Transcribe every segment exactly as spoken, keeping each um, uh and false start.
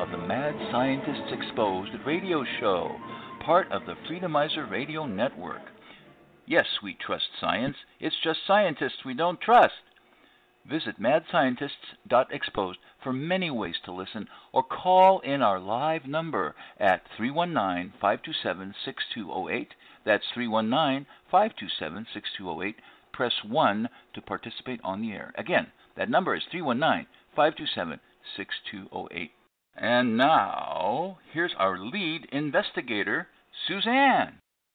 of the Mad Scientists Exposed radio show, part of the Freedomizer Radio Network. Yes, we trust science. It's just scientists we don't trust. Visit mad scientists dot exposed for many ways to listen, or call in our live number at three one nine, five two seven, six two zero eight. That's three one nine, five two seven, six two zero eight. Press one to participate on the air. Again, that number is three one nine, five two seven, six two zero eight. And now, here's our lead investigator, Suzanne.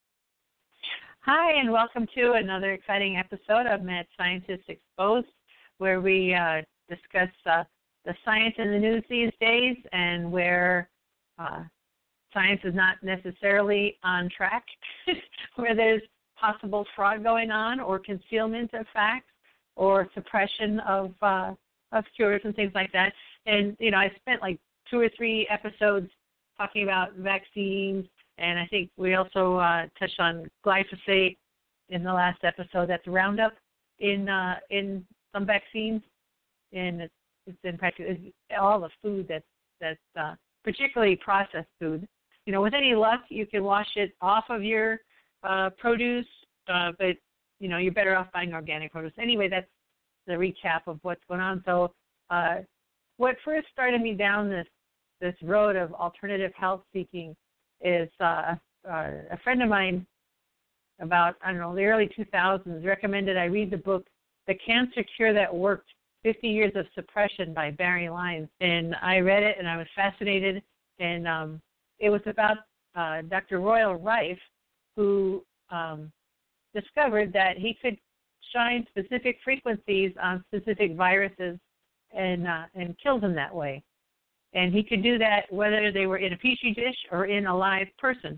Hi, and welcome to another exciting episode of Mad Scientists Exposed, where we uh, discuss uh, the science in the news these days and where uh, science is not necessarily on track, where there's possible fraud going on or concealment of facts or suppression of uh, of cures and things like that. And, you know, I spent like two or three episodes talking about vaccines, and I think we also uh, touched on glyphosate in the last episode. That's Roundup in uh, in some vaccines, and it's, it's in practice it's all the food that's that's uh, particularly processed food. You know, with any luck, you can wash it off of your uh, produce, uh, but you know you're better off buying organic produce. Anyway, that's the recap of what's going on. So, uh, what first started me down this this road of alternative health seeking is uh, uh, a friend of mine about, I don't know, the early two thousands recommended I read the book The Cancer Cure That Worked, fifty years of Suppression by Barry Lyons. And I read it, and I was fascinated. And um, it was about uh, Doctor Royal Rife, who um, discovered that he could shine specific frequencies on specific viruses and uh, and kill them that way. And he could do that whether they were in a petri dish or in a live person.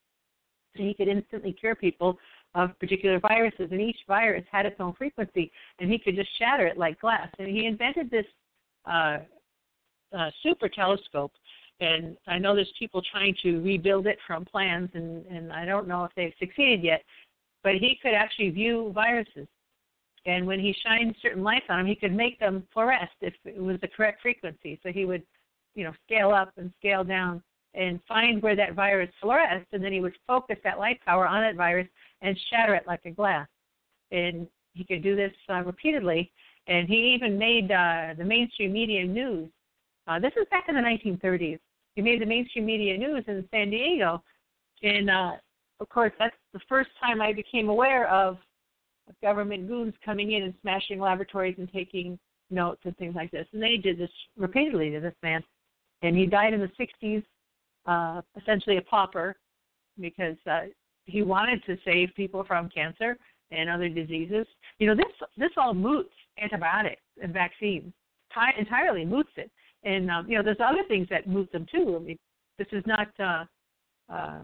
So he could instantly cure people of particular viruses, and each virus had its own frequency, and he could just shatter it like glass. And he invented this uh, uh, super telescope, and I know there's people trying to rebuild it from plans, and, and I don't know if they've succeeded yet, but he could actually view viruses. And when he shined certain lights on them, he could make them fluoresce if it was the correct frequency. So he would, you know, scale up and scale down and find where that virus fluoresced, and then he would focus that light power on that virus and shatter it like a glass. And he could do this uh, repeatedly, and he even made uh, the mainstream media news. Uh, this is back in the nineteen thirties. He made the mainstream media news in San Diego, and, uh, of course, that's the first time I became aware of government goons coming in and smashing laboratories and taking notes and things like this. And they did this repeatedly to this man. And he died in the sixties, uh, essentially a pauper, because uh, he wanted to save people from cancer and other diseases. You know, this this all moots antibiotics and vaccines, Ti- entirely moots it. And, um, you know, there's other things that moot them, too. I mean, this is not, uh, uh,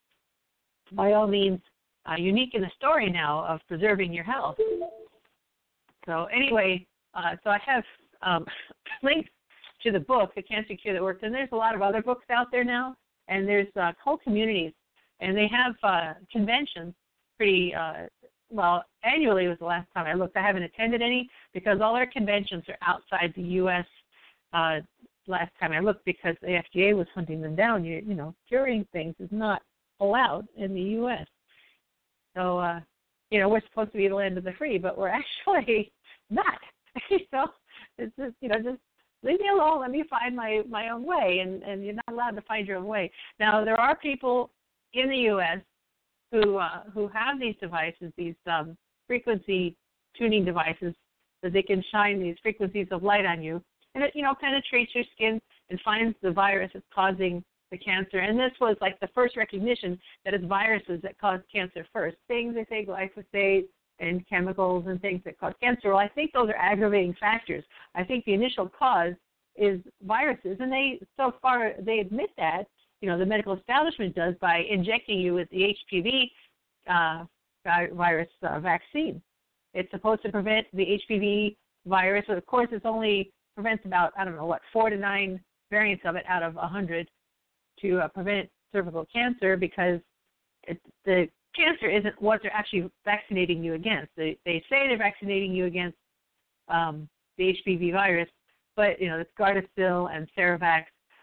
by all means, uh, unique in the story now of preserving your health. So anyway, uh, so I have um, links to the book, The Cancer Cure That Worked, and there's a lot of other books out there now, and there's uh, whole communities, and they have uh, conventions pretty, uh, well, annually was the last time I looked. I haven't attended any because all our conventions are outside the U S Uh, last time I looked, because the F D A was hunting them down. You, you know, curing things is not allowed in the U S So, uh, you know, we're supposed to be the land of the free, but we're actually not. you know, it's just, you know, just leave me alone. Let me find my, my own way, and, and you're not allowed to find your own way. Now, there are people in the U S who uh, who have these devices, these um, frequency tuning devices, that they can shine these frequencies of light on you, and it, you know, penetrates your skin and finds the virus that's causing the cancer. And this was like the first recognition that it's viruses that cause cancer first. Things, they say, glyphosate and chemicals and things that cause cancer. Well, I think those are aggravating factors. I think the initial cause is viruses, and they, so far, they admit that, you know, the medical establishment does by injecting you with the H P V uh, virus uh, vaccine. It's supposed to prevent the H P V virus, but of course it's only prevents about, I don't know, what, four to nine variants of it out of one hundred to uh, prevent cervical cancer, because it, the cancer isn't what they're actually vaccinating you against. They, they say they're vaccinating you against um, the H P V virus, but, you know, it's Gardasil and Ceravax,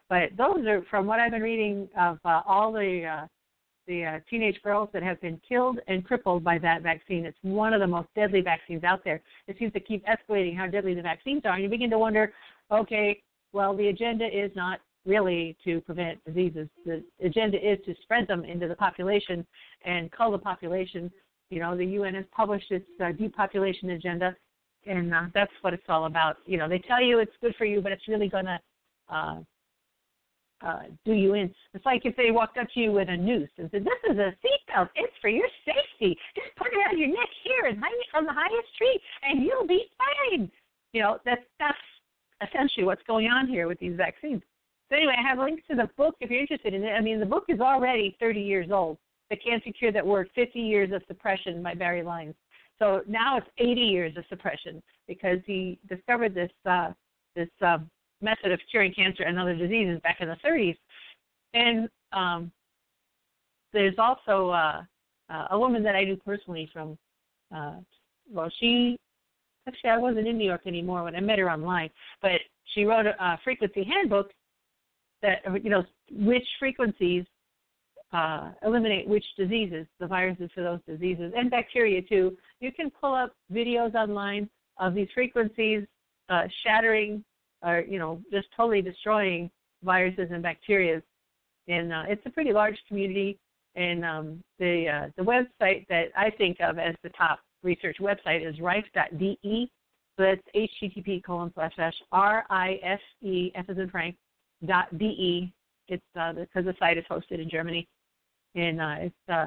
But those are, from what I've been reading, of uh, all the uh, the uh, teenage girls that have been killed and crippled by that vaccine. It's one of the most deadly vaccines out there. It seems to keep escalating how deadly the vaccines are. And you begin to wonder, okay, well, the agenda is not really to prevent diseases. The agenda is to spread them into the population and cull the population. You know, the U N has published its uh, depopulation agenda, and uh, that's what it's all about. You know, they tell you it's good for you, but it's really going to uh, uh, do you in. It's like if they walked up to you with a noose and said, this is a seatbelt. It's for your safety. Just put it around your neck here and hang it from the highest tree, and you'll be fine. You know, that's, that's essentially what's going on here with these vaccines. So anyway, I have links to the book if you're interested in it. I mean, the book is already thirty years old. The Cancer Cure That Worked, fifty years of Suppression by Barry Lyons. So now it's eighty years of suppression because he discovered this uh, this uh, method of curing cancer and other diseases back in the thirties. And um, there's also uh, uh, a woman that I knew personally from, uh, well, she, actually I wasn't in New York anymore when I met her online, but she wrote a, a frequency handbook that, you know, which frequencies uh, eliminate which diseases, the viruses for those diseases, and bacteria too. You can pull up videos online of these frequencies uh, shattering or, you know, just totally destroying viruses and bacteria. And uh, it's a pretty large community. And um, the uh, the website that I think of as the top research website is rife dot d e. So that's H T T P colon slash slash R I F E, F as in Frank, dot D E. It's uh, because the site is hosted in Germany. And uh, it's uh,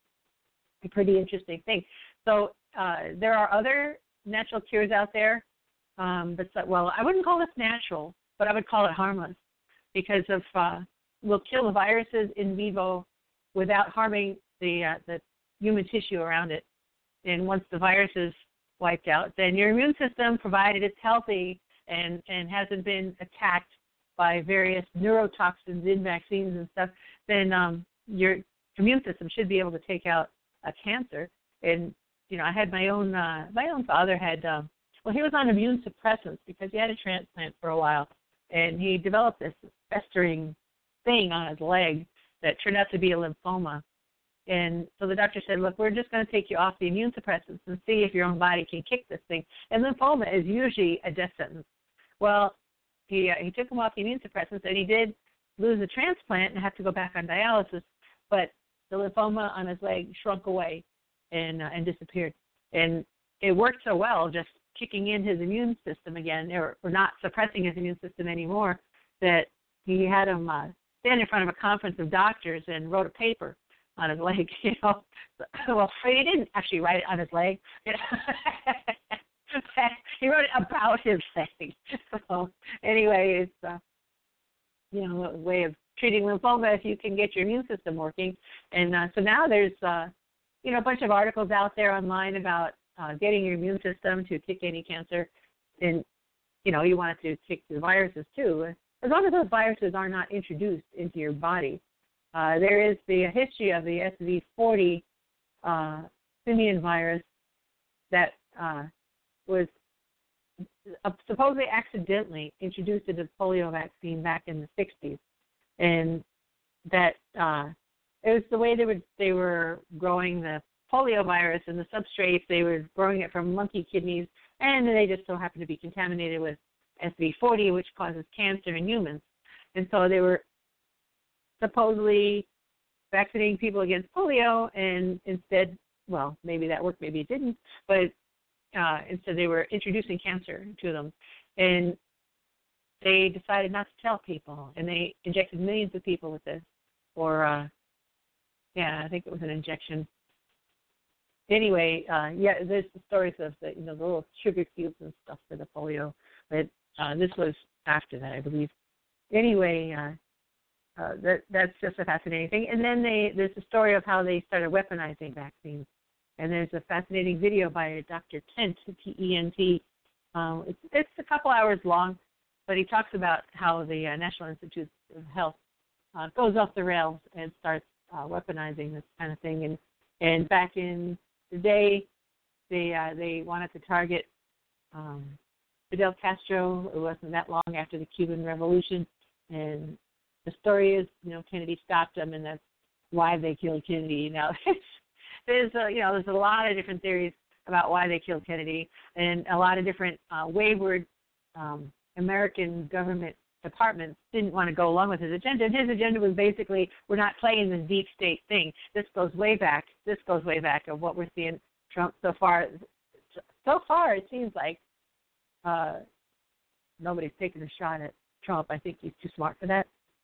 a pretty interesting thing. So uh, there are other natural cures out there. Um, but, well, I wouldn't call this natural, but I would call it harmless because of uh, we'll kill the viruses in vivo without harming the uh, the human tissue around it. And once the virus is wiped out, then your immune system, provided it's healthy and, and hasn't been attacked by various neurotoxins in vaccines and stuff, then um, your immune system should be able to take out a cancer. And, you know, I had my own, uh, my own father had, uh, well, he was on immune suppressants because he had a transplant for a while. And he developed this festering thing on his leg that turned out to be a lymphoma. And so the doctor said, look, we're just going to take you off the immune suppressants and see if your own body can kick this thing. And lymphoma is usually a death sentence. Well, he, uh, he took him off the immune suppressants, and he did lose a transplant and have to go back on dialysis. But the lymphoma on his leg shrunk away and uh, and disappeared. And it worked so well, just kicking in his immune system again, or, or not suppressing his immune system anymore, that he had him uh, stand in front of a conference of doctors and wrote a paper on his leg. You know, well, he didn't actually write it on his leg. You know? He wrote it about his leg. So anyway, it's uh, you know, a way of treating lymphoma if you can get your immune system working. And uh, so now there's uh, you know, a bunch of articles out there online about uh, getting your immune system to kick any cancer. And you know, you want it to kick the viruses too, as long as those viruses are not introduced into your body. Uh, there is the history of the S V forty uh, simian virus that uh, was uh, supposedly accidentally introduced into the polio vaccine back in the sixties, and that uh, it was the way they were they were growing the polio virus in the substrate. They were growing it from monkey kidneys, and they just so happened to be contaminated with S V forty, which causes cancer in humans. And so they were supposedly vaccinating people against polio, and instead, well, maybe that worked, maybe it didn't, but uh, instead they were introducing cancer to them. And they decided not to tell people, and they injected millions of people with this, or, uh, yeah, I think it was an injection. Anyway, uh, yeah, there's the stories of the, you know, the little sugar cubes and stuff for the polio, but uh, this was after that, I believe. Anyway, uh, Uh, that that's just a fascinating thing. And then they there's a story of how they started weaponizing vaccines. And there's a fascinating video by Doctor Tent, T E N T. Um, it's, it's a couple hours long, but he talks about how the uh, National Institute of Health uh, goes off the rails and starts uh, weaponizing this kind of thing. And and back in the day, they uh, they wanted to target um, Fidel Castro. It wasn't that long after the Cuban Revolution, and the story is, you know, Kennedy stopped him, and that's why they killed Kennedy. Now, there's a, you know, there's a lot of different theories about why they killed Kennedy, and a lot of different uh, wayward um, American government departments didn't want to go along with his agenda. And his agenda was basically, we're not playing this deep state thing. This goes way back. This goes way back of what we're seeing Trump so far. So far, it seems like uh, nobody's taking a shot at Trump. I think he's too smart for that.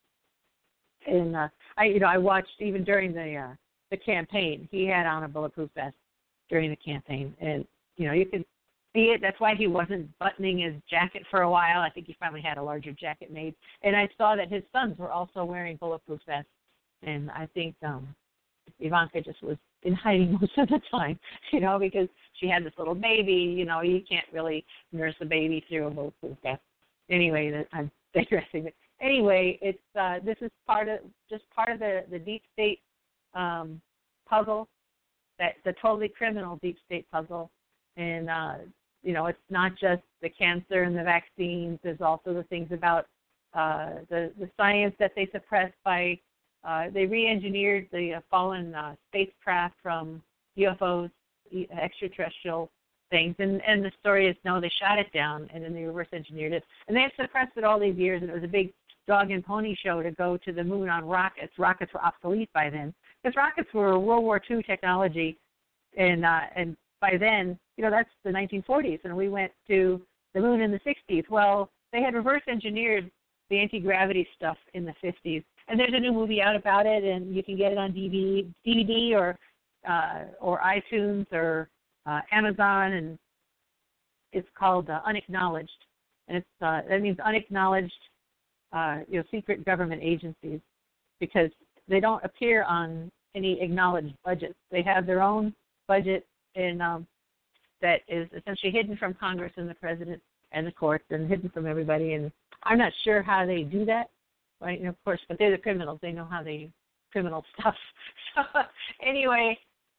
And uh, I, you know, I watched even during the uh, the campaign. He had on a bulletproof vest during the campaign, and you know, you can see it. That's why he wasn't buttoning his jacket for a while. I think he finally had a larger jacket made. And I saw that his sons were also wearing bulletproof vests. And I think um, Ivanka just was in hiding most of the time, you know, because she had this little baby. You know, you can't really nurse a baby through a bulletproof vest. Anyway, that, I'm digressing. Anyway, it's uh, this is part of just part of the, the deep state um, puzzle, that the totally criminal deep state puzzle. And, uh, you know, it's not just the cancer and the vaccines. There's also the things about uh, the, the science that they suppressed by, uh, they re-engineered the uh, fallen uh, spacecraft from U F Os, extraterrestrial things. And, and the story is, no, they shot it down, and then they reverse engineered it. And they've suppressed it all these years, and it was a big dog and pony show to go to the moon on rockets. Rockets were obsolete by then, because rockets were World War Two technology, and uh, and by then, you know, that's the nineteen forties, and we went to the moon in the sixties. Well, they had reverse engineered the anti-gravity stuff in the fifties, and there's a new movie out about it, and you can get it on D V D or uh, or iTunes or uh, Amazon, and it's called uh, Unacknowledged, and it's uh, that means unacknowledged, uh, you know, secret government agencies, because they don't appear on any acknowledged budgets. They have their own budget, and um, that is essentially hidden from Congress and the president and the courts, and hidden from everybody. And I'm not sure how they do that, right? And of course, but they're the criminals. They know how they do criminal stuff. So anyway,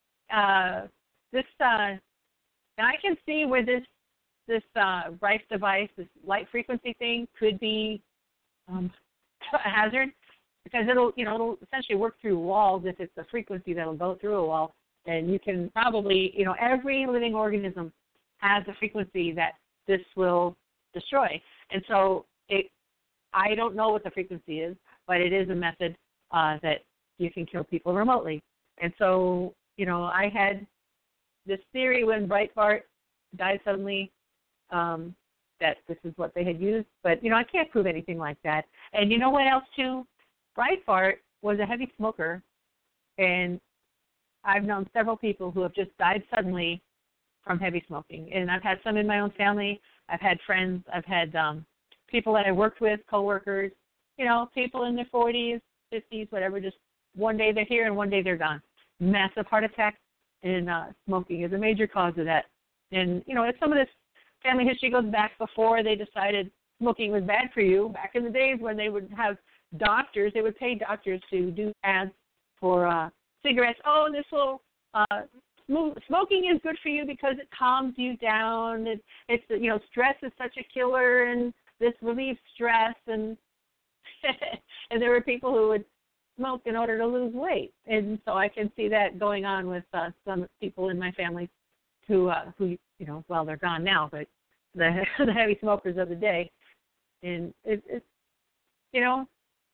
uh, this uh, and I can see where this this uh, Rife device, this light frequency thing, could be um, a hazard, because it'll, you know, it'll essentially work through walls if it's a frequency that'll go through a wall. And you can probably, you know, every living organism has a frequency that this will destroy. And so it, I don't know what the frequency is, but it is a method uh, that you can kill people remotely. And so, you know, I had this theory when Breitbart died suddenly um, that this is what they had used. But, you know, I can't prove anything like that. And you know what else, too? Breitbart was a heavy smoker, and I've known several people who have just died suddenly from heavy smoking. And I've had some in my own family. I've had friends. I've had um, people that I worked with, coworkers, you know, people in their forties, fifties, whatever, just one day they're here and one day they're gone. Massive heart attack, and uh, smoking is a major cause of that. And, you know, it's some of this family history goes back before they decided smoking was bad for you. Back in the days when they would have doctors, they would pay doctors to do ads for uh, cigarettes. Oh, this will uh, smoking is good for you because it calms you down. It, it's, you know, stress is such a killer, and this relieves stress. And and there were people who would smoke in order to lose weight, and so I can see that going on with uh, some people in my family who uh, who you know, well, they're gone now, but the the heavy smokers of the day. And it, it's, you know,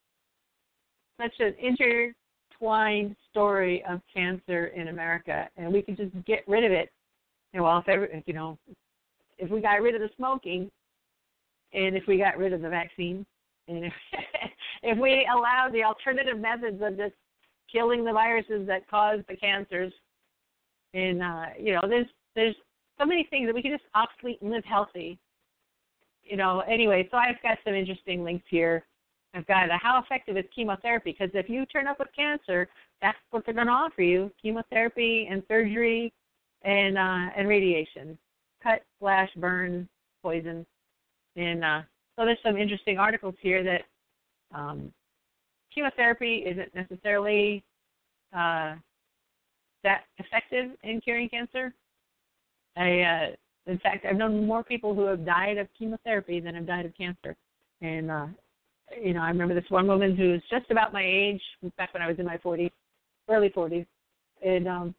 such an intertwined story of cancer in America, and we could just get rid of it. And well, if ever, you know, if we got rid of the smoking, and if we got rid of the vaccine, and if, if we allowed the alternative methods of just killing the viruses that cause the cancers, and uh, you know, there's there's so many things that we can just obsolete and live healthy. You know, anyway, so I've got some interesting links here. I've got a, how effective is chemotherapy? Because if you turn up with cancer, that's what they're going to offer you: chemotherapy and surgery and uh, and radiation, cut, slash, burn, poison. And uh, so there's some interesting articles here that um, chemotherapy isn't necessarily uh, that effective in curing cancer. I, uh, in fact, I've known more people who have died of chemotherapy than have died of cancer. And uh, you know, I remember this one woman who was just about my age, back when I was in my forties, early forties, and um,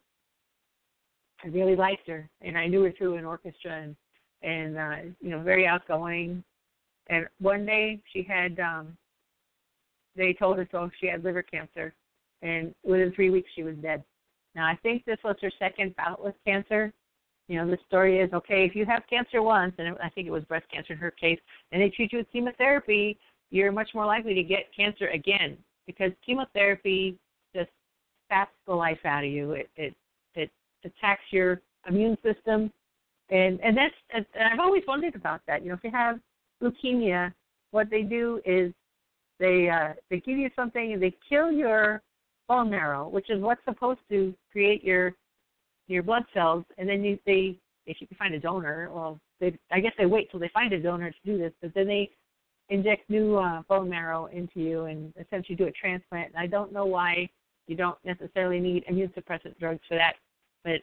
I really liked her, and I knew her through an orchestra, and, and uh, you know, very outgoing. And one day she had, um, they told her so she had liver cancer, and within three weeks she was dead. Now, I think this was her second bout with cancer. You know, the story is, okay, if you have cancer once, and I think it was breast cancer in her case, and they treat you with chemotherapy, you're much more likely to get cancer again, because chemotherapy just saps the life out of you. It it, it attacks your immune system, and and that's and I've always wondered about that. You know, if you have leukemia, what they do is they uh, they give you something and they kill your bone marrow, which is what's supposed to create your your blood cells, and then you, they, if you can find a donor, well, they, I guess they wait till they find a donor to do this, but then they inject new uh, bone marrow into you and essentially do a transplant. And I don't know why you don't necessarily need immune suppressant drugs for that, but,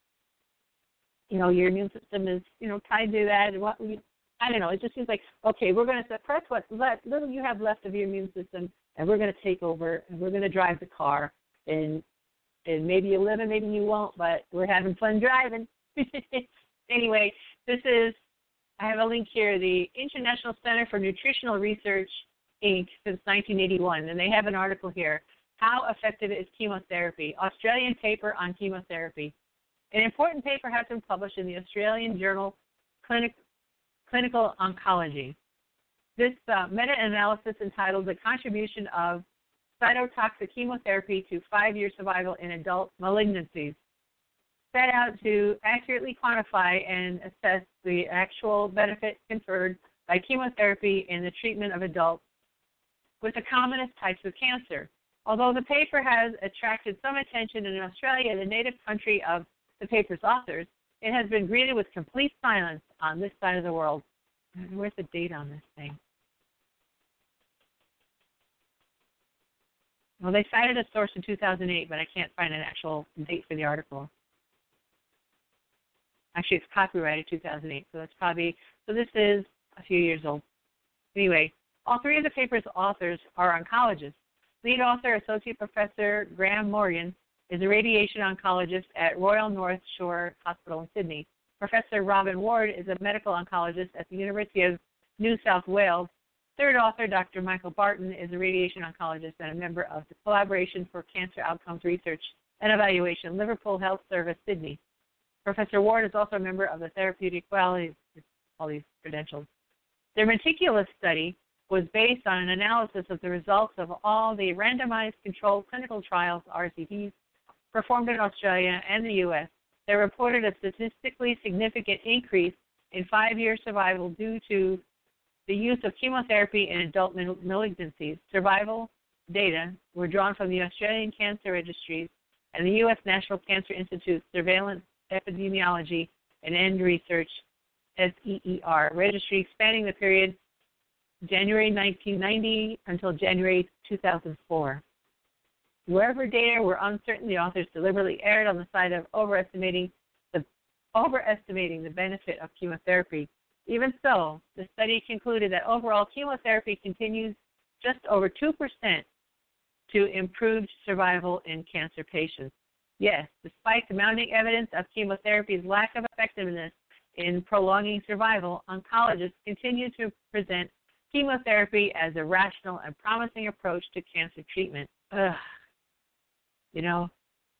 you know, your immune system is, you know, tied to that. And what we, I don't know, it just seems like, okay, we're going to suppress what little you have left of your immune system, and we're going to take over, and we're going to drive the car, and And maybe you live and maybe you won't, but we're having fun driving. Anyway, this is, I have a link here, the International Center for Nutritional Research, Incorporated, since nineteen eighty-one, and they have an article here, How Effective is Chemotherapy? Australian Paper on Chemotherapy. An important paper has been published in the Australian Journal Clinic, Clinical Oncology. This uh, meta-analysis entitled The Contribution of Cytotoxic Chemotherapy to Five-Year Survival in Adult Malignancies, set out to accurately quantify and assess the actual benefit conferred by chemotherapy in the treatment of adults with the commonest types of cancer. Although the paper has attracted some attention in Australia, the native country of the paper's authors, it has been greeted with complete silence on this side of the world. Where's the date on this thing? Well, they cited a source in two thousand eight, but I can't find an actual date for the article. Actually, it's copyrighted two thousand eight, so that's probably, so this is a few years old. Anyway, all three of the paper's authors are oncologists. Lead author, Associate Professor Graham Morgan, is a radiation oncologist at Royal North Shore Hospital in Sydney. Professor Robin Ward is a medical oncologist at the University of New South Wales. Third author, Doctor Michael Barton, is a radiation oncologist and a member of the Collaboration for Cancer Outcomes Research and Evaluation, Liverpool Health Service, Sydney. Professor Ward is also a member of the Therapeutic Quality, all these credentials. Their meticulous study was based on an analysis of the results of all the randomized controlled clinical trials, R C Ts, performed in Australia and the U S. They reported a statistically significant increase in five-year survival due to the use of chemotherapy in adult malignancies. Survival data were drawn from the Australian Cancer Registries and the U S National Cancer Institute Surveillance Epidemiology and End Research, S E E R, registry spanning the period January nineteen ninety until January two thousand four. Wherever data were uncertain, the authors deliberately erred on the side of overestimating the overestimating the benefit of chemotherapy. Even so, the study concluded that overall chemotherapy continues just over two percent to improved survival in cancer patients. Yes, despite the mounting evidence of chemotherapy's lack of effectiveness in prolonging survival, oncologists continue to present chemotherapy as a rational and promising approach to cancer treatment. Ugh. You know,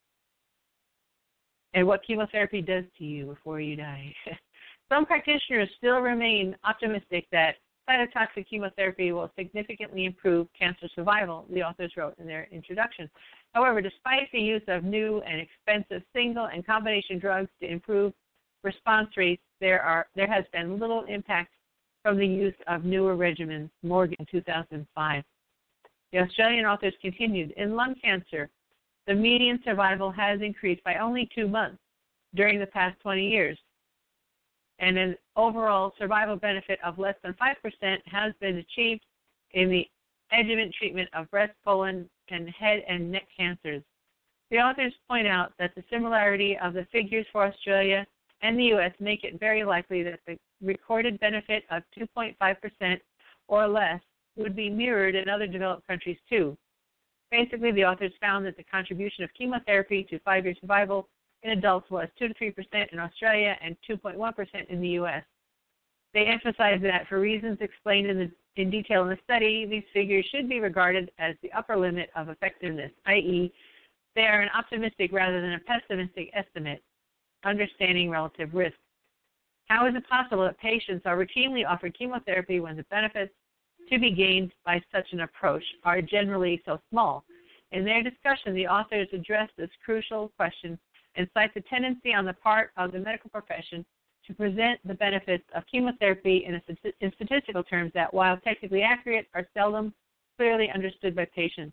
and what chemotherapy does to you before you die. Some practitioners still remain optimistic that cytotoxic chemotherapy will significantly improve cancer survival, the authors wrote in their introduction. However, despite the use of new and expensive single and combination drugs to improve response rates, there are there has been little impact from the use of newer regimens, Morgan, two thousand five. The Australian authors continued, in lung cancer, the median survival has increased by only two months during the past twenty years, and an overall survival benefit of less than five percent has been achieved in the adjuvant treatment of breast, colon, and head and neck cancers. The authors point out that the similarity of the figures for Australia and the U S make it very likely that the recorded benefit of two point five percent or less would be mirrored in other developed countries too. Basically, the authors found that the contribution of chemotherapy to five-year survival in adults was two to three percent in Australia and two point one percent in the U S. They emphasized that for reasons explained in, the, in detail in the study, these figures should be regarded as the upper limit of effectiveness, that is, they are an optimistic rather than a pessimistic estimate, understanding relative risk. How is it possible that patients are routinely offered chemotherapy when the benefits to be gained by such an approach are generally so small? In their discussion, the authors addressed this crucial question and cite the tendency on the part of the medical profession to present the benefits of chemotherapy in, a, in statistical terms that, while technically accurate, are seldom clearly understood by patients.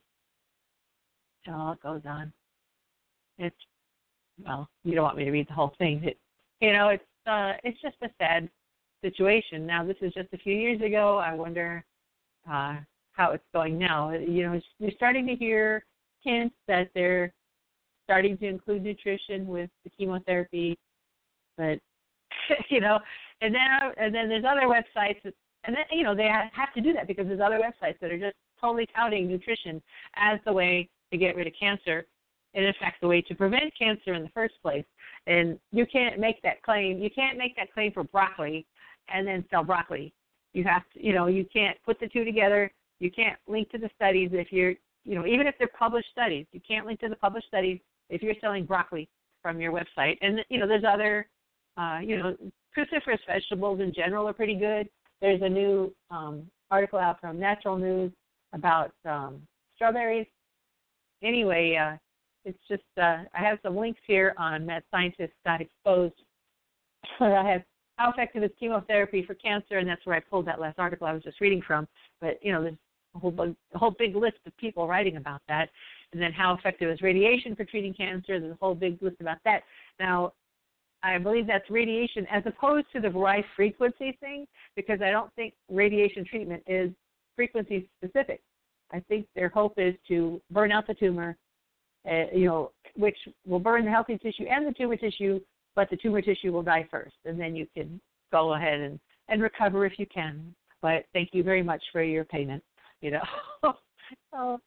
Oh, it goes on. It's, well, you don't want me to read the whole thing. It, you know, it's uh, it's just a sad situation. Now, this is just a few years ago. I wonder uh, how it's going now. You know, you're starting to hear hints that they're starting to include nutrition with the chemotherapy, but you know, and then and then there's other websites, that, and then you know they have to do that because there's other websites that are just totally touting nutrition as the way to get rid of cancer, and in fact the way to prevent cancer in the first place. And you can't make that claim. You can't make that claim for broccoli and then sell broccoli. You have to, you know, you can't put the two together. You can't link to the studies if you're, you know, even if they're published studies. You can't link to the published studies if you're selling broccoli from your website. And you know, there's other, uh, you know, cruciferous vegetables in general are pretty good. There's a new um, article out from Natural News about um, strawberries. Anyway, uh, it's just, uh, I have some links here on Mad Scientist dot exposed. I have how effective is chemotherapy for cancer, and that's where I pulled that last article I was just reading from. But, you know, there's a whole, a whole big list of people writing about that. And then how effective is radiation for treating cancer? There's a whole big list about that. Now, I believe that's radiation as opposed to the life frequency thing, because I don't think radiation treatment is frequency specific. I think their hope is to burn out the tumor, uh, you know, which will burn the healthy tissue and the tumor tissue, but the tumor tissue will die first, and then you can go ahead and, and recover if you can. But thank you very much for your payment, you know. So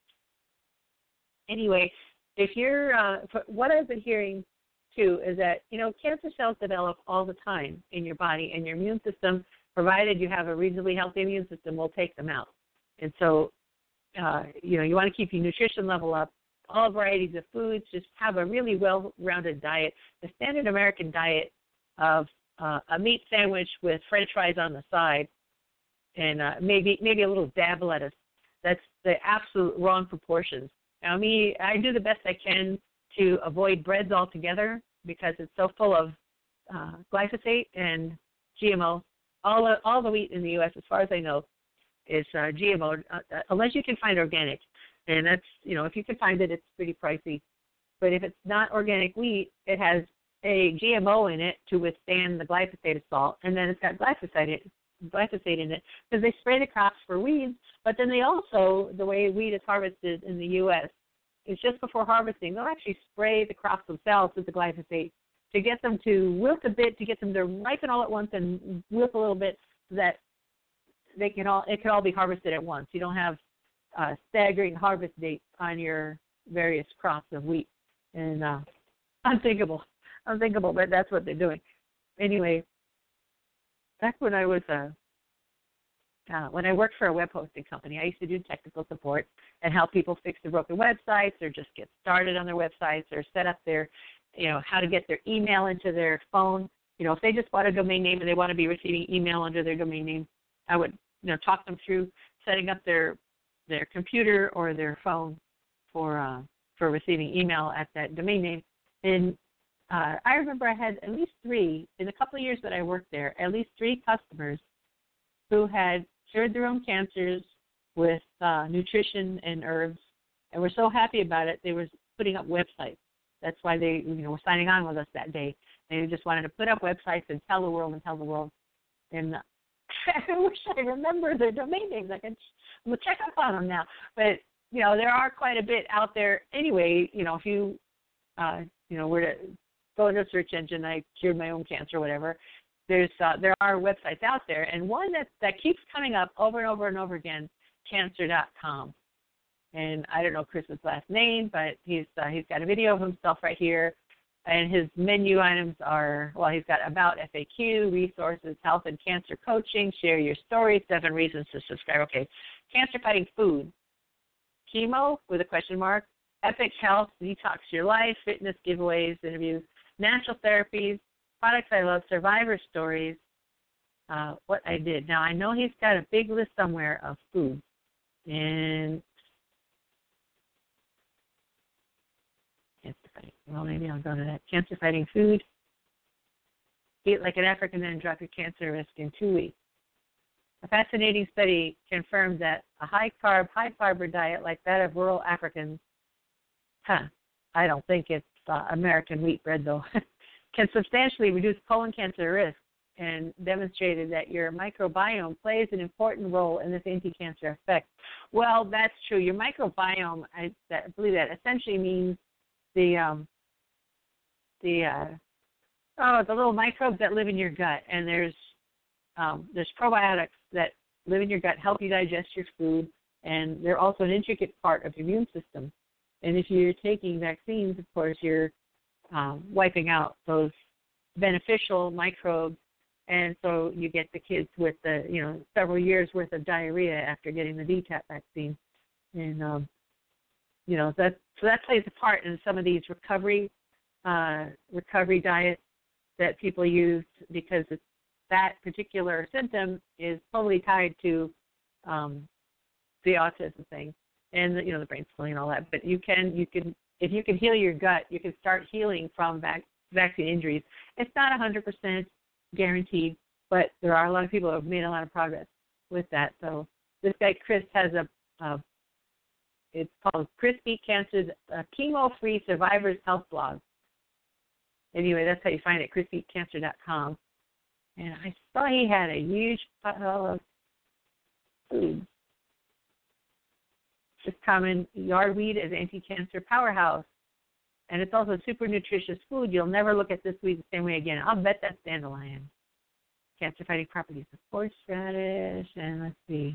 anyway, if you're, uh, what I've been hearing too is that, you know, cancer cells develop all the time in your body, and your immune system, provided you have a reasonably healthy immune system, will take them out. And so, uh, you know, you want to keep your nutrition level up, all varieties of foods, just have a really well-rounded diet. The standard American diet of uh, a meat sandwich with French fries on the side and uh, maybe maybe a little dab lettuce, that's the absolute wrong proportions. Now, me, I do the best I can to avoid breads altogether because it's so full of uh, glyphosate and G M O. All the, all the wheat in the U S, as far as I know, is uh, G M O, uh, unless you can find organic. And that's, you know, if you can find it, it's pretty pricey. But if it's not organic wheat, it has a G M O in it to withstand the glyphosate assault, and then it's got glyphosate, glyphosate in it because they spray the crops for weeds, but then they also, the way wheat is harvested in the U S, is just before harvesting, they'll actually spray the crops themselves with the glyphosate to get them to wilt a bit, to get them to ripen all at once and wilt a little bit so that they can all, it can all be harvested at once. You don't have uh, staggering harvest dates on your various crops of wheat. And uh, unthinkable, unthinkable, but that's what they're doing. Anyway, back when I was uh, uh, when I worked for a web hosting company, I used to do technical support and help people fix their broken websites or just get started on their websites or set up their, you know, how to get their email into their phone. You know, if they just bought a domain name and they want to be receiving email under their domain name, I would, you know, talk them through setting up their their computer or their phone for uh, for receiving email at that domain name. And uh, I remember I had at least three, in a couple of years that I worked there, at least three customers who had cured their own cancers with uh, nutrition and herbs and were so happy about it, they were putting up websites. That's why they, you know, were signing on with us that day. They just wanted to put up websites and tell the world and tell the world. And uh, I wish I remember their domain names. I can, I'm going to check up on them now. But, you know, there are quite a bit out there. Anyway, you know, if you, uh, you know, were to go into a search engine, I cured my own cancer or whatever, there's uh, there are websites out there. And one that, that keeps coming up over and over and over again cancer dot com. And I don't know Chris's last name, but he's uh, he's got a video of himself right here. And his menu items are, well, he's got about F A Q, resources, health and cancer coaching, share your story, seven reasons to subscribe. Okay, cancer fighting food, chemo with a question mark, epic health, detox your life, fitness giveaways, interviews, natural therapies, products I love, survivor stories, uh, what I did. Now, I know he's got a big list somewhere of food. And cancer fighting. Well, maybe I'll go to that. Cancer fighting food. Eat like an African, then drop your cancer risk in two weeks. A fascinating study confirmed that a high-carb, high-fiber diet like that of rural Africans, huh, I don't think it's uh, American wheat bread, though, can substantially reduce colon cancer risk, and demonstrated that your microbiome plays an important role in this anti-cancer effect. Well, that's true. Your microbiome, I, that, I believe that essentially means the um, the uh, oh the little microbes that live in your gut, and there's um, there's probiotics that live in your gut, help you digest your food, and they're also an intricate part of your immune system. And if you're taking vaccines, of course, you're um, wiping out those beneficial microbes, and so you get the kids with the you know several years worth of diarrhea after getting the D T A P vaccine, and um, you know that so that plays a part in some of these recovery uh, recovery diets that people use, because it's, that particular symptom is totally tied to um, the autism thing and the, you know the brain swelling and all that. But you can you can if you can heal your gut, you can start healing from vac- vaccine injuries. It's not one hundred percent guaranteed, but there are a lot of people who have made a lot of progress with that. So this guy Chris has a, a it's called Chris Beat Cancer's uh, Chemo-Free Survivors Health Blog. Anyway, that's how you find it, chris beat cancer dot com. And I saw he had a huge pile of food. This common yardweed is anti-cancer powerhouse. And it's also super nutritious food. You'll never look at this weed the same way again. I'll bet that's dandelion. Cancer-fighting properties of horseradish. And let's see.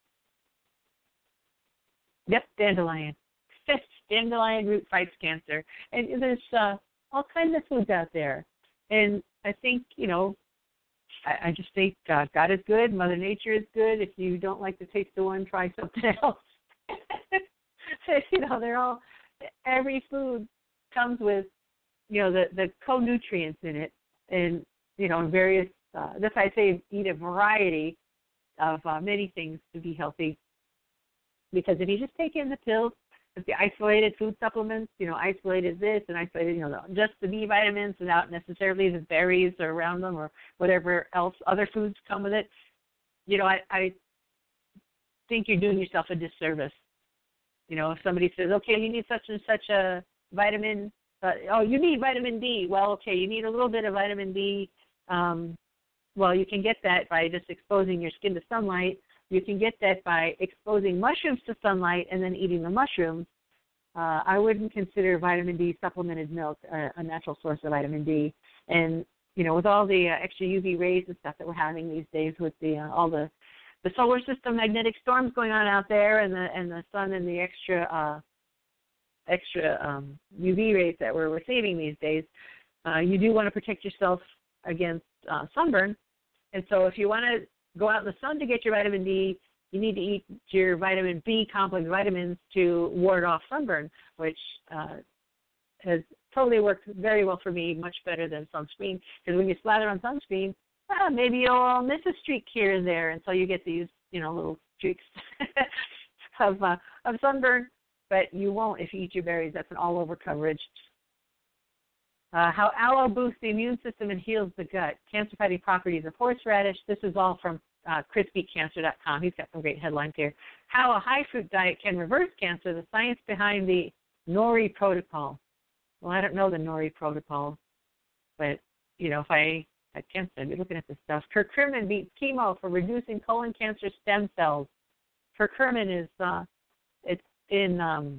Yep, dandelion. Dandelion root fights cancer. And there's uh, all kinds of foods out there. And I think, you know, I, I just think uh, God is good. Mother Nature is good. If you don't like the taste of one, try something else. You know, they're all, every food comes with, you know, the, the co-nutrients in it, and, you know, various, uh, that's why I say eat a variety of uh, many things to be healthy, because if you just take in the pills, if the isolated food supplements, you know, isolated this and isolated, you know, just the B vitamins without necessarily the berries or around them or whatever else other foods come with it, you know, I, I think you're doing yourself a disservice. You know, if somebody says, okay, you need such and such a vitamin, uh, oh, you need vitamin D. Well, okay, you need a little bit of vitamin D. Um, well, you can get that by just exposing your skin to sunlight. You can get that by exposing mushrooms to sunlight and then eating the mushrooms. Uh, I wouldn't consider vitamin D supplemented milk a, a natural source of vitamin D. And, you know, with all the uh, extra U V rays and stuff that we're having these days with the uh, all the, the solar system magnetic storms going on out there, and the and the sun and the extra uh, extra um, U V rays that we're receiving these days, uh, you do want to protect yourself against uh, sunburn. And so if you want to go out in the sun to get your vitamin D, you need to eat your vitamin B complex vitamins to ward off sunburn, which uh, has totally worked very well for me, much better than sunscreen. Because when you slather on sunscreen, well, maybe you'll miss a streak here and there until you get these, you know, little streaks of uh, of sunburn. But you won't if you eat your berries. That's an all-over coverage. Uh, how aloe boosts the immune system and heals the gut. Cancer-fighting properties of horseradish. This is all from uh, chris beat cancer dot com. He's got some great headlines here. How a high-fruit diet can reverse cancer. The science behind the Nori protocol. Well, I don't know the Nori protocol, but, you know, if I had cancer, I'd be looking at this stuff. Curcumin beats chemo for reducing colon cancer stem cells. Curcumin is uh, it's in um,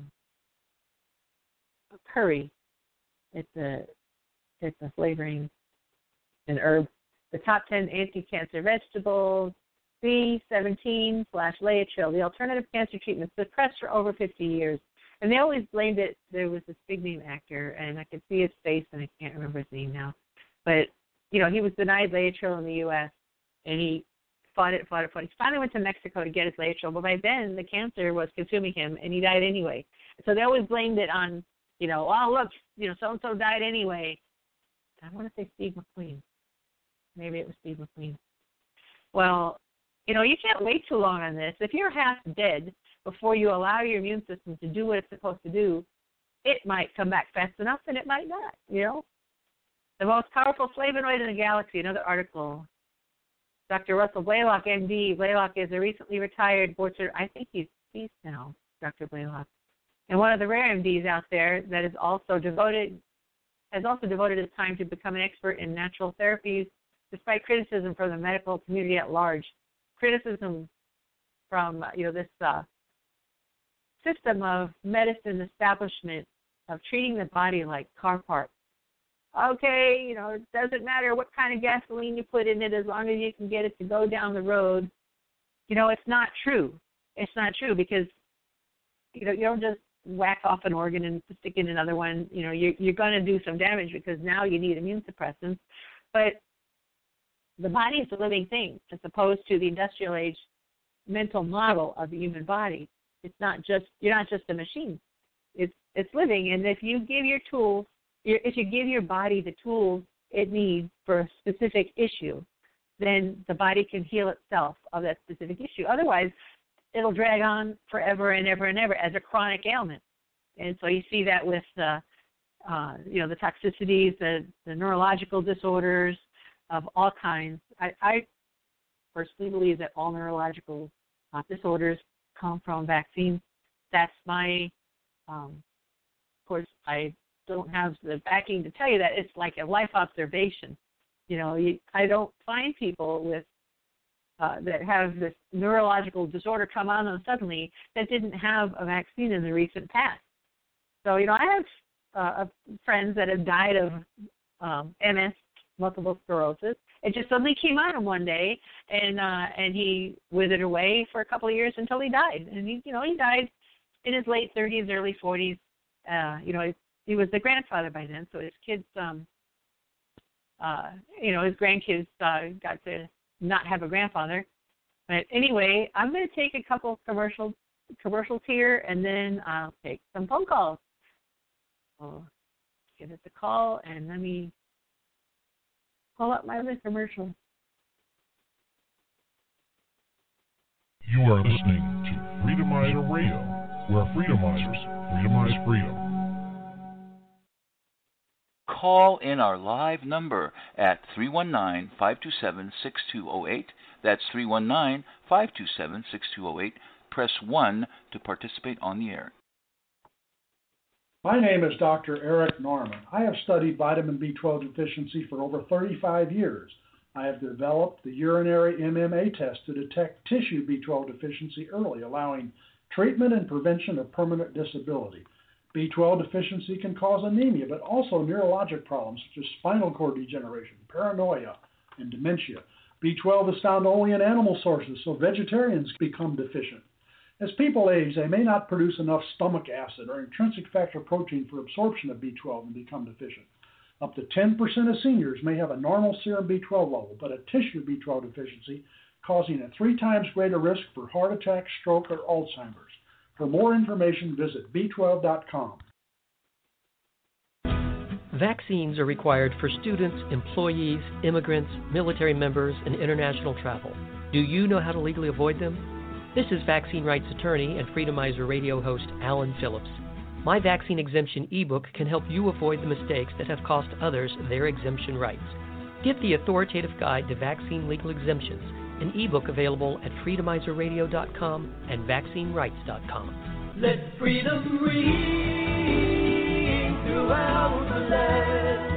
curry. It's a It's a flavoring, an herb. The top ten anti-cancer vegetables. C seventeen slash Laetrile, the alternative cancer treatment, suppressed for over fifty years. And they always blamed it. There was this big-name actor, and I could see his face, and I can't remember his name now. But, you know, he was denied Laetrile in the U S, and he fought it, fought it, fought it. He finally went to Mexico to get his Laetrile, but by then the cancer was consuming him, and he died anyway. So they always blamed it on, you know, oh, look, you know, so-and-so died anyway. I want to say Steve McQueen. Maybe it was Steve McQueen. Well, you know, you can't wait too long on this. If you're half dead before you allow your immune system to do what it's supposed to do, it might come back fast enough and it might not, you know. The most powerful flavonoid in the galaxy, another article. Doctor Russell Blaylock, M D. Blaylock is a recently retired board certified, I think he's deceased now, Doctor Blaylock. And one of the rare M Ds out there that is also devoted, has also devoted his time to become an expert in natural therapies, despite criticism from the medical community at large. Criticism from, you know, this uh, system of medicine establishment of treating the body like car parts. Okay, you know, it doesn't matter what kind of gasoline you put in it as long as you can get it to go down the road. You know, it's not true. It's not true because, you know, you don't just whack off an organ and stick in another one. You know, you're, you're going to do some damage because now you need immune suppressants. But the body is a living thing as opposed to the industrial age mental model of the human body. It's not just, you're not just a machine. It's it's living, and if you give your tools, if you give your body the tools it needs for a specific issue, then the body can heal itself of that specific issue. Otherwise, it'll drag on forever and ever and ever as a chronic ailment. And so you see that with, uh, uh, you know, the toxicities, the, the neurological disorders, of all kinds. I, I personally believe that all neurological uh, disorders come from vaccines. That's my, um, of course, I don't have the backing to tell you that. It's like a life observation. You know, you, I don't find people with uh, that have this neurological disorder come on them suddenly that didn't have a vaccine in the recent past. So, you know, I have uh, friends that have died of um, M S, multiple sclerosis. It just suddenly came on him one day, and uh, and he withered away for a couple of years until he died. And he, you know, he died in his late thirties, early forties. Uh, you know, he, he was the grandfather by then, so his kids, um, uh, you know, his grandkids uh, got to not have a grandfather. But anyway, I'm going to take a couple commercial commercials here, and then I'll take some phone calls. So give us a call, and let me pull up my other commercial. You are listening to Freedomizer Radio, where Freedomizers freedomize freedom. Call in our live number at three one nine, five two seven, six two zero eight. That's three one nine, five two seven, six two zero eight. Press one to participate on the air. My name is Doctor Eric Norman. I have studied vitamin B twelve deficiency for over thirty-five years. I have developed the urinary M M A test to detect tissue B twelve deficiency early, allowing treatment and prevention of permanent disability. B twelve deficiency can cause anemia, but also neurologic problems such as spinal cord degeneration, paranoia, and dementia. B twelve is found only in animal sources, so vegetarians become deficient. As people age, they may not produce enough stomach acid or intrinsic factor protein for absorption of B twelve and become deficient. Up to ten percent of seniors may have a normal serum B twelve level, but a tissue B twelve deficiency, causing a three times greater risk for heart attack, stroke, or Alzheimer's. For more information, visit B twelve dot com. Vaccines are required for students, employees, immigrants, military members, and international travel. Do you know how to legally avoid them? This is vaccine rights attorney and Freedomizer Radio host Alan Phillips. My vaccine exemption ebook can help you avoid the mistakes that have cost others their exemption rights. Get the authoritative guide to vaccine legal exemptions, an ebook available at freedomizer radio dot com and vaccine rights dot com. Let freedom ring throughout the land.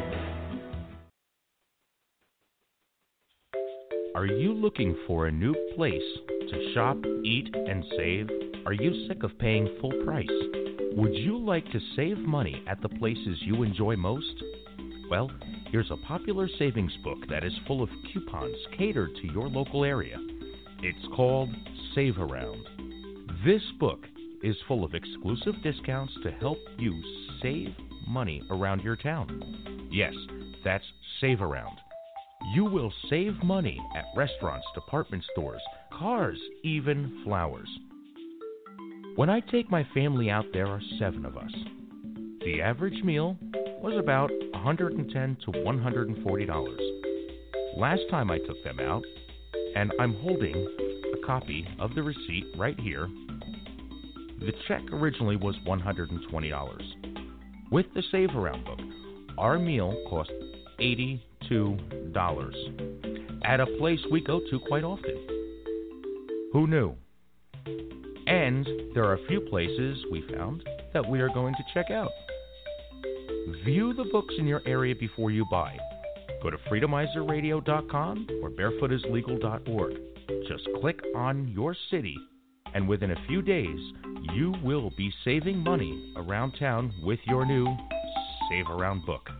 Are you looking for a new place to shop, eat, and save? Are you sick of paying full price? Would you like to save money at the places you enjoy most? Well, here's a popular savings book that is full of coupons catered to your local area. It's called Save Around. This book is full of exclusive discounts to help you save money around your town. Yes, that's Save Around. You will save money at restaurants, department stores, cars, even flowers. When I take my family out, there are seven of us. The average meal was about one hundred ten dollars to one hundred forty dollars. Last time I took them out, and I'm holding a copy of the receipt right here, the check originally was one hundred twenty dollars. With the Save Around book, our meal cost eighty-two dollars at a place we go to quite often. Who knew? And there are a few places we found that we are going to check out. View the books in your area before you buy. Go to freedomizer radio dot com or barefoot is legal dot org. Just click on your city, and within a few days, you will be saving money around town with your new Save Around book.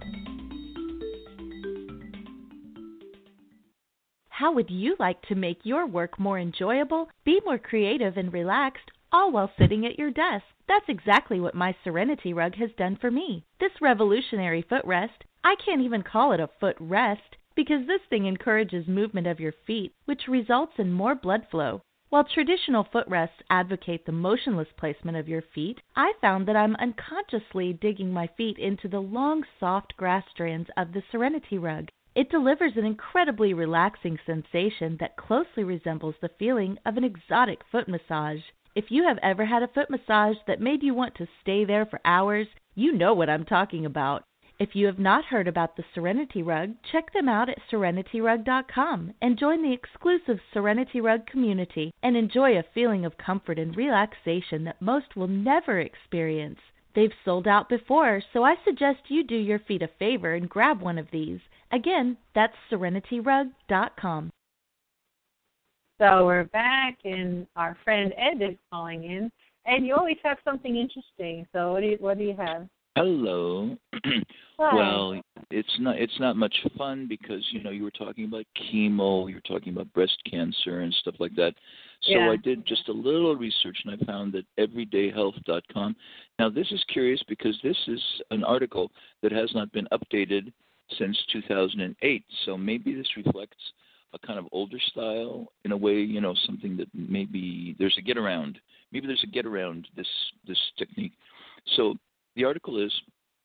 How would you like to make your work more enjoyable, be more creative and relaxed, all while sitting at your desk? That's exactly what my Serenity Rug has done for me. This revolutionary footrest, I can't even call it a footrest, because this thing encourages movement of your feet, which results in more blood flow. While traditional footrests advocate the motionless placement of your feet, I found that I'm unconsciously digging my feet into the long, soft grass strands of the Serenity Rug. It delivers an incredibly relaxing sensation that closely resembles the feeling of an exotic foot massage. If you have ever had a foot massage that made you want to stay there for hours, you know what I'm talking about. If you have not heard about the Serenity Rug, check them out at serenity rug dot com and join the exclusive Serenity Rug community and enjoy a feeling of comfort and relaxation that most will never experience. They've sold out before, so I suggest you do your feet a favor and grab one of these. Again, that's serenity rug dot com. So we're back, and our friend Ed is calling in. Ed, you always have something interesting. So what do you what do you have? Hello. Hi. Well, it's not it's not much fun because you know you were talking about chemo, you were talking about breast cancer and stuff like that. So Yeah. I did just a little research and I found that everyday health dot com. Now this is curious because this is an article that has not been updated since two thousand eight. So maybe this reflects a kind of older style in a way, you know, something that maybe there's a get around. Maybe there's a get around this this technique. So the article is,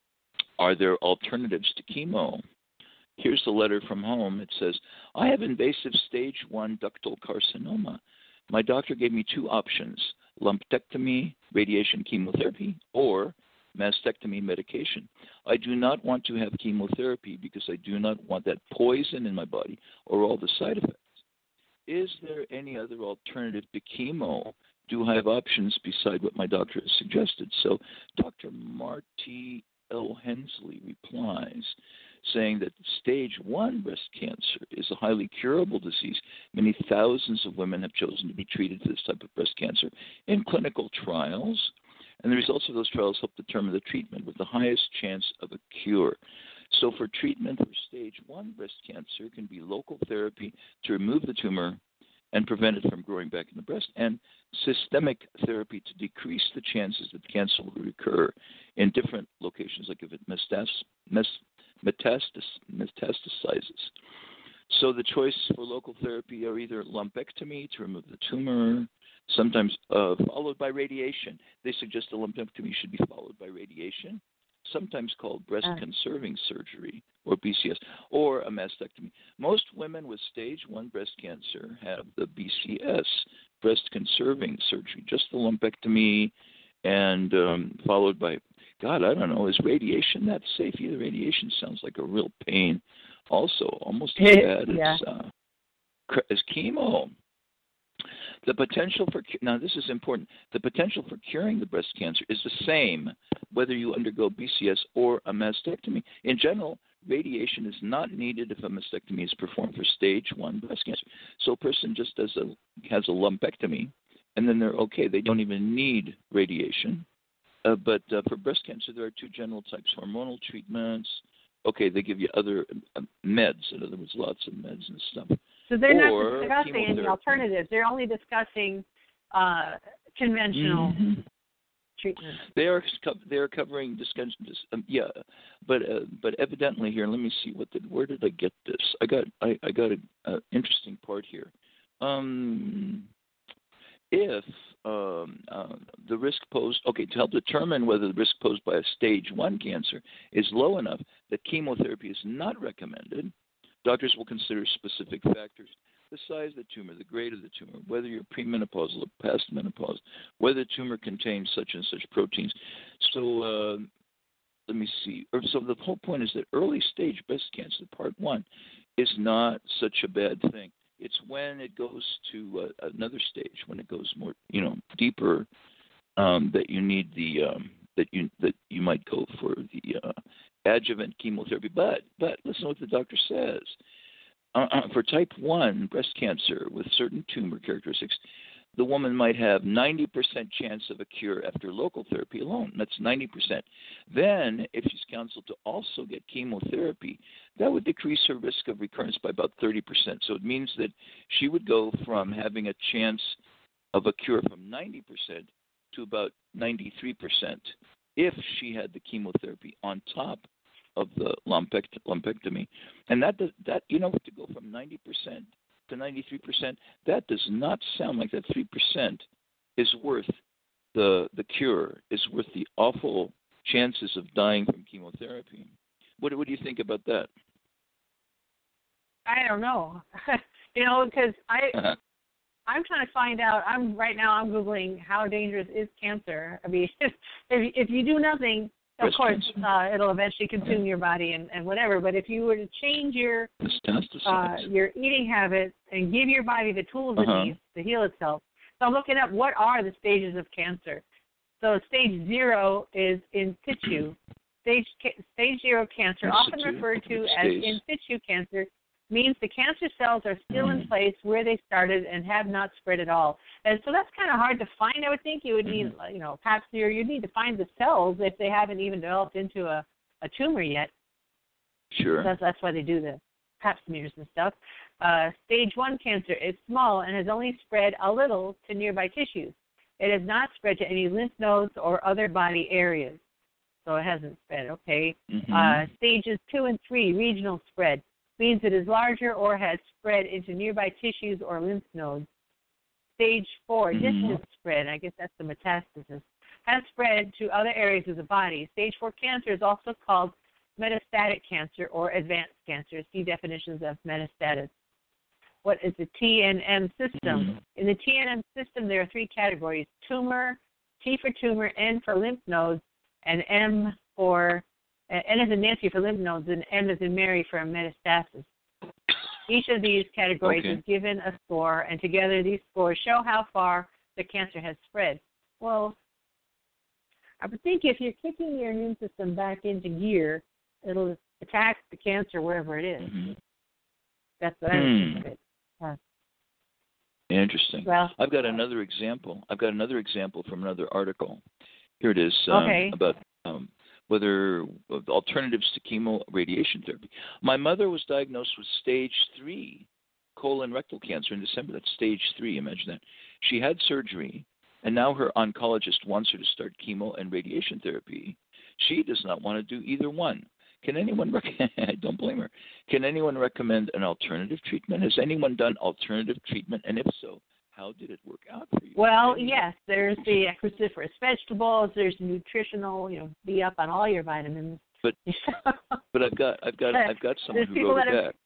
are there alternatives to chemo? Here's the letter from home. It says, I have invasive stage one ductal carcinoma. My doctor gave me two options, lumpectomy, radiation chemotherapy, or mastectomy medication. I do not want to have chemotherapy because I do not want that poison in my body or all the side effects. Is there any other alternative to chemo? Do I have options beside what my doctor has suggested? So Doctor Marty L. Hensley replies, saying that stage one breast cancer is a highly curable disease. Many thousands of women have chosen to be treated for this type of breast cancer in clinical trials, and the results of those trials help determine the treatment with the highest chance of a cure. So for treatment for stage one breast cancer can be local therapy to remove the tumor and prevent it from growing back in the breast, and systemic therapy to decrease the chances that cancer will recur in different locations, like if it metastas- metastas- metastasizes. So the choices for local therapy are either lumpectomy to remove the tumor, sometimes uh, followed by radiation. They suggest a lumpectomy should be followed by radiation, sometimes called breast Uh. conserving surgery, or B C S, or a mastectomy. Most women with stage one breast cancer have the B C S, breast conserving surgery, just the lumpectomy, and um, followed by, God, I don't know, is radiation that safe? Either radiation sounds like a real pain. Also, almost as bad Yeah. as, uh, as chemo. The potential for, now this is important, the potential for curing the breast cancer is the same whether you undergo B C S or a mastectomy. In general, radiation is not needed if a mastectomy is performed for stage one breast cancer. So a person just does a, has a lumpectomy, and then they're okay. They don't even need radiation. Uh, but uh, for breast cancer, there are two general types, hormonal treatments. Okay, they give you other uh, meds, in other words, lots of meds and stuff. So they're or not discussing any chemotherapy. alternatives. They're only discussing uh, conventional Mm-hmm. treatment. They are co- they are covering discussions. Um, yeah, but uh, but evidently here. Let me see what did where did I get this? I got I, I got an interesting part here. Um, if um, uh, the risk posed, okay, to help determine whether the risk posed by a stage one cancer is low enough that chemotherapy is not recommended, doctors will consider specific factors: the size of the tumor, the grade of the tumor, whether you're premenopausal or past menopause, whether the tumor contains such and such proteins. So uh, let me see. So the whole point is that early stage breast cancer, part one, is not such a bad thing. It's when it goes to uh, another stage, when it goes more, you know, deeper, um, that you need the um, that you that you might go for the uh, adjuvant chemotherapy. But but listen to what the doctor says. Uh, for type one breast cancer with certain tumor characteristics, the woman might have ninety percent chance of a cure after local therapy alone. That's ninety percent. Then, if she's counseled to also get chemotherapy, that would decrease her risk of recurrence by about thirty percent. So it means that she would go from having a chance of a cure from ninety percent to about ninety-three percent if she had the chemotherapy on top of the lumpect- lumpectomy. And that, does, that you know, to go from ninety percent to ninety-three percent, that does not sound like that three percent is worth the the cure, is worth the awful chances of dying from chemotherapy. What, what do you think about that? I don't know. you know, because I, Uh-huh. I'm trying to find out. I'm right now. I'm googling how dangerous is cancer. I mean, if if you do nothing, of Breast course, cancer. uh, it'll eventually consume your body and, and whatever. But if you were to change your uh, your eating habits and give your body the tools Uh-huh. it needs to heal itself. So I'm looking up what are the stages of cancer. So stage zero is in situ. Stage stage zero cancer, In often situ, referred to which as stage? in situ cancer, means the cancer cells are still in place where they started and have not spread at all. And so that's kind of hard to find. I would think you would need, Mm-hmm. you know, pap smear. You need to find the cells if they haven't even developed into a, a tumor yet. Sure. That's that's why they do the pap smears and stuff. Uh, stage one cancer is small and has only spread a little to nearby tissues. It has not spread to any lymph nodes or other body areas. So it hasn't spread. Okay. Mm-hmm. Uh, stages two and three, regional spread, means it is larger or has spread into nearby tissues or lymph nodes. Stage four, Mm-hmm. distant spread, I guess that's the metastasis, has spread to other areas of the body. Stage four cancer is also called metastatic cancer or advanced cancer. See definitions of metastasis. What is the T N M system? Mm-hmm. In the T N M system, there are three categories: tumor, T for tumor, N for lymph nodes, and M for N as in Nancy for lymph nodes, and M as in Mary for metastasis. Each of these categories Okay. is given a score, and together these scores show how far the cancer has spread. Well, I would think if you're kicking your immune system back into gear, it'll attack the cancer wherever it is. Mm-hmm. That's what I would think of it. Uh, Interesting. well, I've got another example. I've got another example from another article. Here it is um, Okay. about um, whether uh, alternatives to chemo radiation therapy. My mother was diagnosed with stage three colon rectal cancer in December. That's stage three. Imagine that. She had surgery, and now her oncologist wants her to start chemo and radiation therapy. She does not want to do either one. Can anyone rec- I don't blame her. Can anyone recommend an alternative treatment? Has anyone done alternative treatment? And if so, how did it work out for you? well, Anyone? yes, there's the cruciferous vegetables. There's nutritional, you know, be up on all your vitamins. But but I've got I've got I've got someone There's who people wrote it that have- back.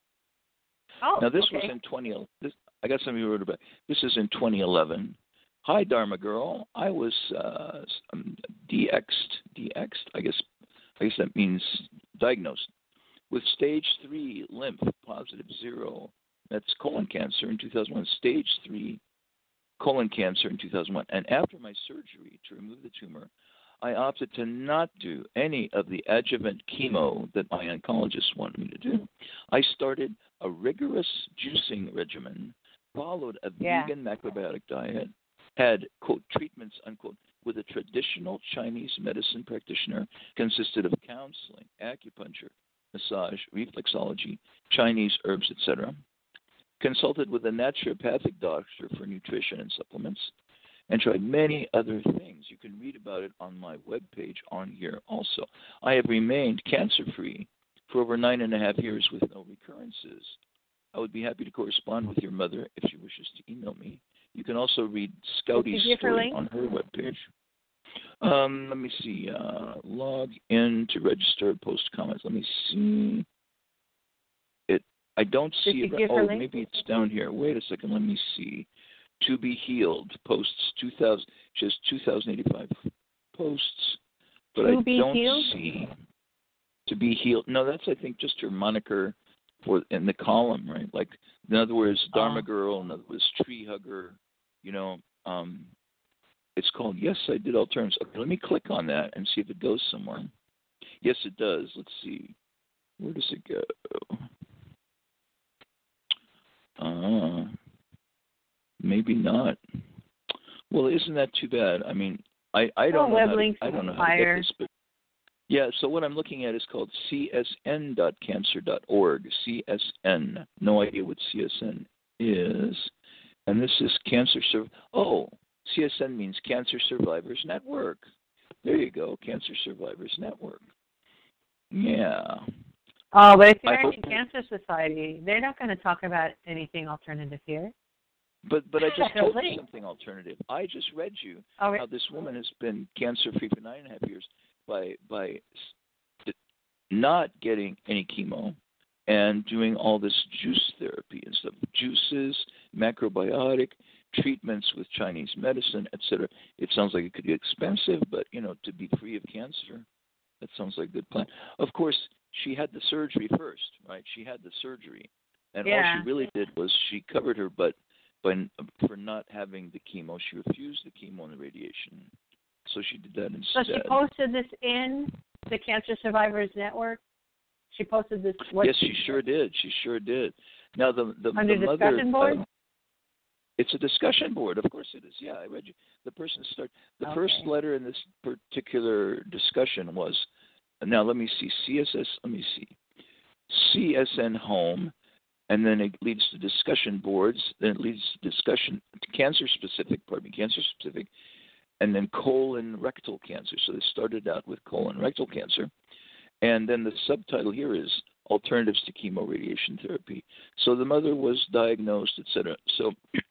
oh, Now this okay. was in twenty. This, I got somebody who wrote it back. This is in twenty eleven. Hi, Dharma girl. I was uh, um, D X'd, D X'd. I guess I guess that means diagnosed with stage three lymph positive zero. That's colon cancer in two thousand one. Stage three colon cancer in two thousand one. And after my surgery to remove the tumor, I opted to not do any of the adjuvant chemo that my oncologist wanted me to do. I started a rigorous juicing regimen, followed a Yeah. vegan macrobiotic diet, had, quote, treatments, unquote, with a traditional Chinese medicine practitioner, consisted of counseling, acupuncture, massage, reflexology, Chinese herbs, et cetera. consulted with a naturopathic doctor for nutrition and supplements, and tried many other things. You can read about it on my webpage on here also. I have remained cancer-free for over nine and a half years with no recurrences. I would be happy to correspond with your mother if she wishes to email me. You can also read Scouty's story on her webpage. Um, let me see. Uh, log in to register, post comments. Let me see. It. I don't see Did it. Oh, maybe it's down here. Wait a second. Let me see. To be healed posts two thousand. Just two thousand eighty-five posts, but to I be don't healed? see to be healed. No, that's I think just her moniker for in the column, right? Like in other words, Dharma oh. Girl. In other words, Tree Hugger. You know. Um, It's called Yes, I Did Alternatives. Okay, let me click on that and see if it goes somewhere. Yes, it does. Let's see. Where does it go? Uh, maybe not. Well, isn't that too bad? I mean, I, I don't oh, know web how to, links I don't know how fire. to get this, but yeah. So what I'm looking at is called c s n dot cancer dot org. C S N. No idea what C S N is, and this is Cancer Surv. Oh. C S N means Cancer Survivors Network. There you go, Cancer Survivors Network. Yeah. Oh, but if you're I in hope- the Cancer Society, they're not going to talk about anything alternative here. But but I just told Really? you something alternative. I just read you Oh, re- how this woman has been cancer-free for nine and a half years by by s- not getting any chemo and doing all this juice therapy and stuff, juices, macrobiotic, treatments with Chinese medicine, et cetera. It sounds like it could be expensive, but, you know, to be free of cancer, that sounds like a good plan. Of course, she had the surgery first, right? She had the surgery. And Yeah. all she really did was she covered her butt by, for not having the chemo. She refused the chemo and the radiation. So she did that So instead. she posted this in the Cancer Survivors Network? She posted this? What, yes, she sure did. She sure did. Now, the, the, under the discussion mother... board? Uh, It's a discussion board. Of course it is. Yeah, I read you. The person start. The Okay. first letter in this particular discussion was, now let me see, C S S, let me see, C S N home, and then it leads to discussion boards, then it leads to discussion, cancer specific, pardon me, cancer specific, and then colon rectal cancer. So they started out with colon rectal cancer. And then the subtitle here is alternatives to chemo radiation therapy. So the mother was diagnosed, et cetera. So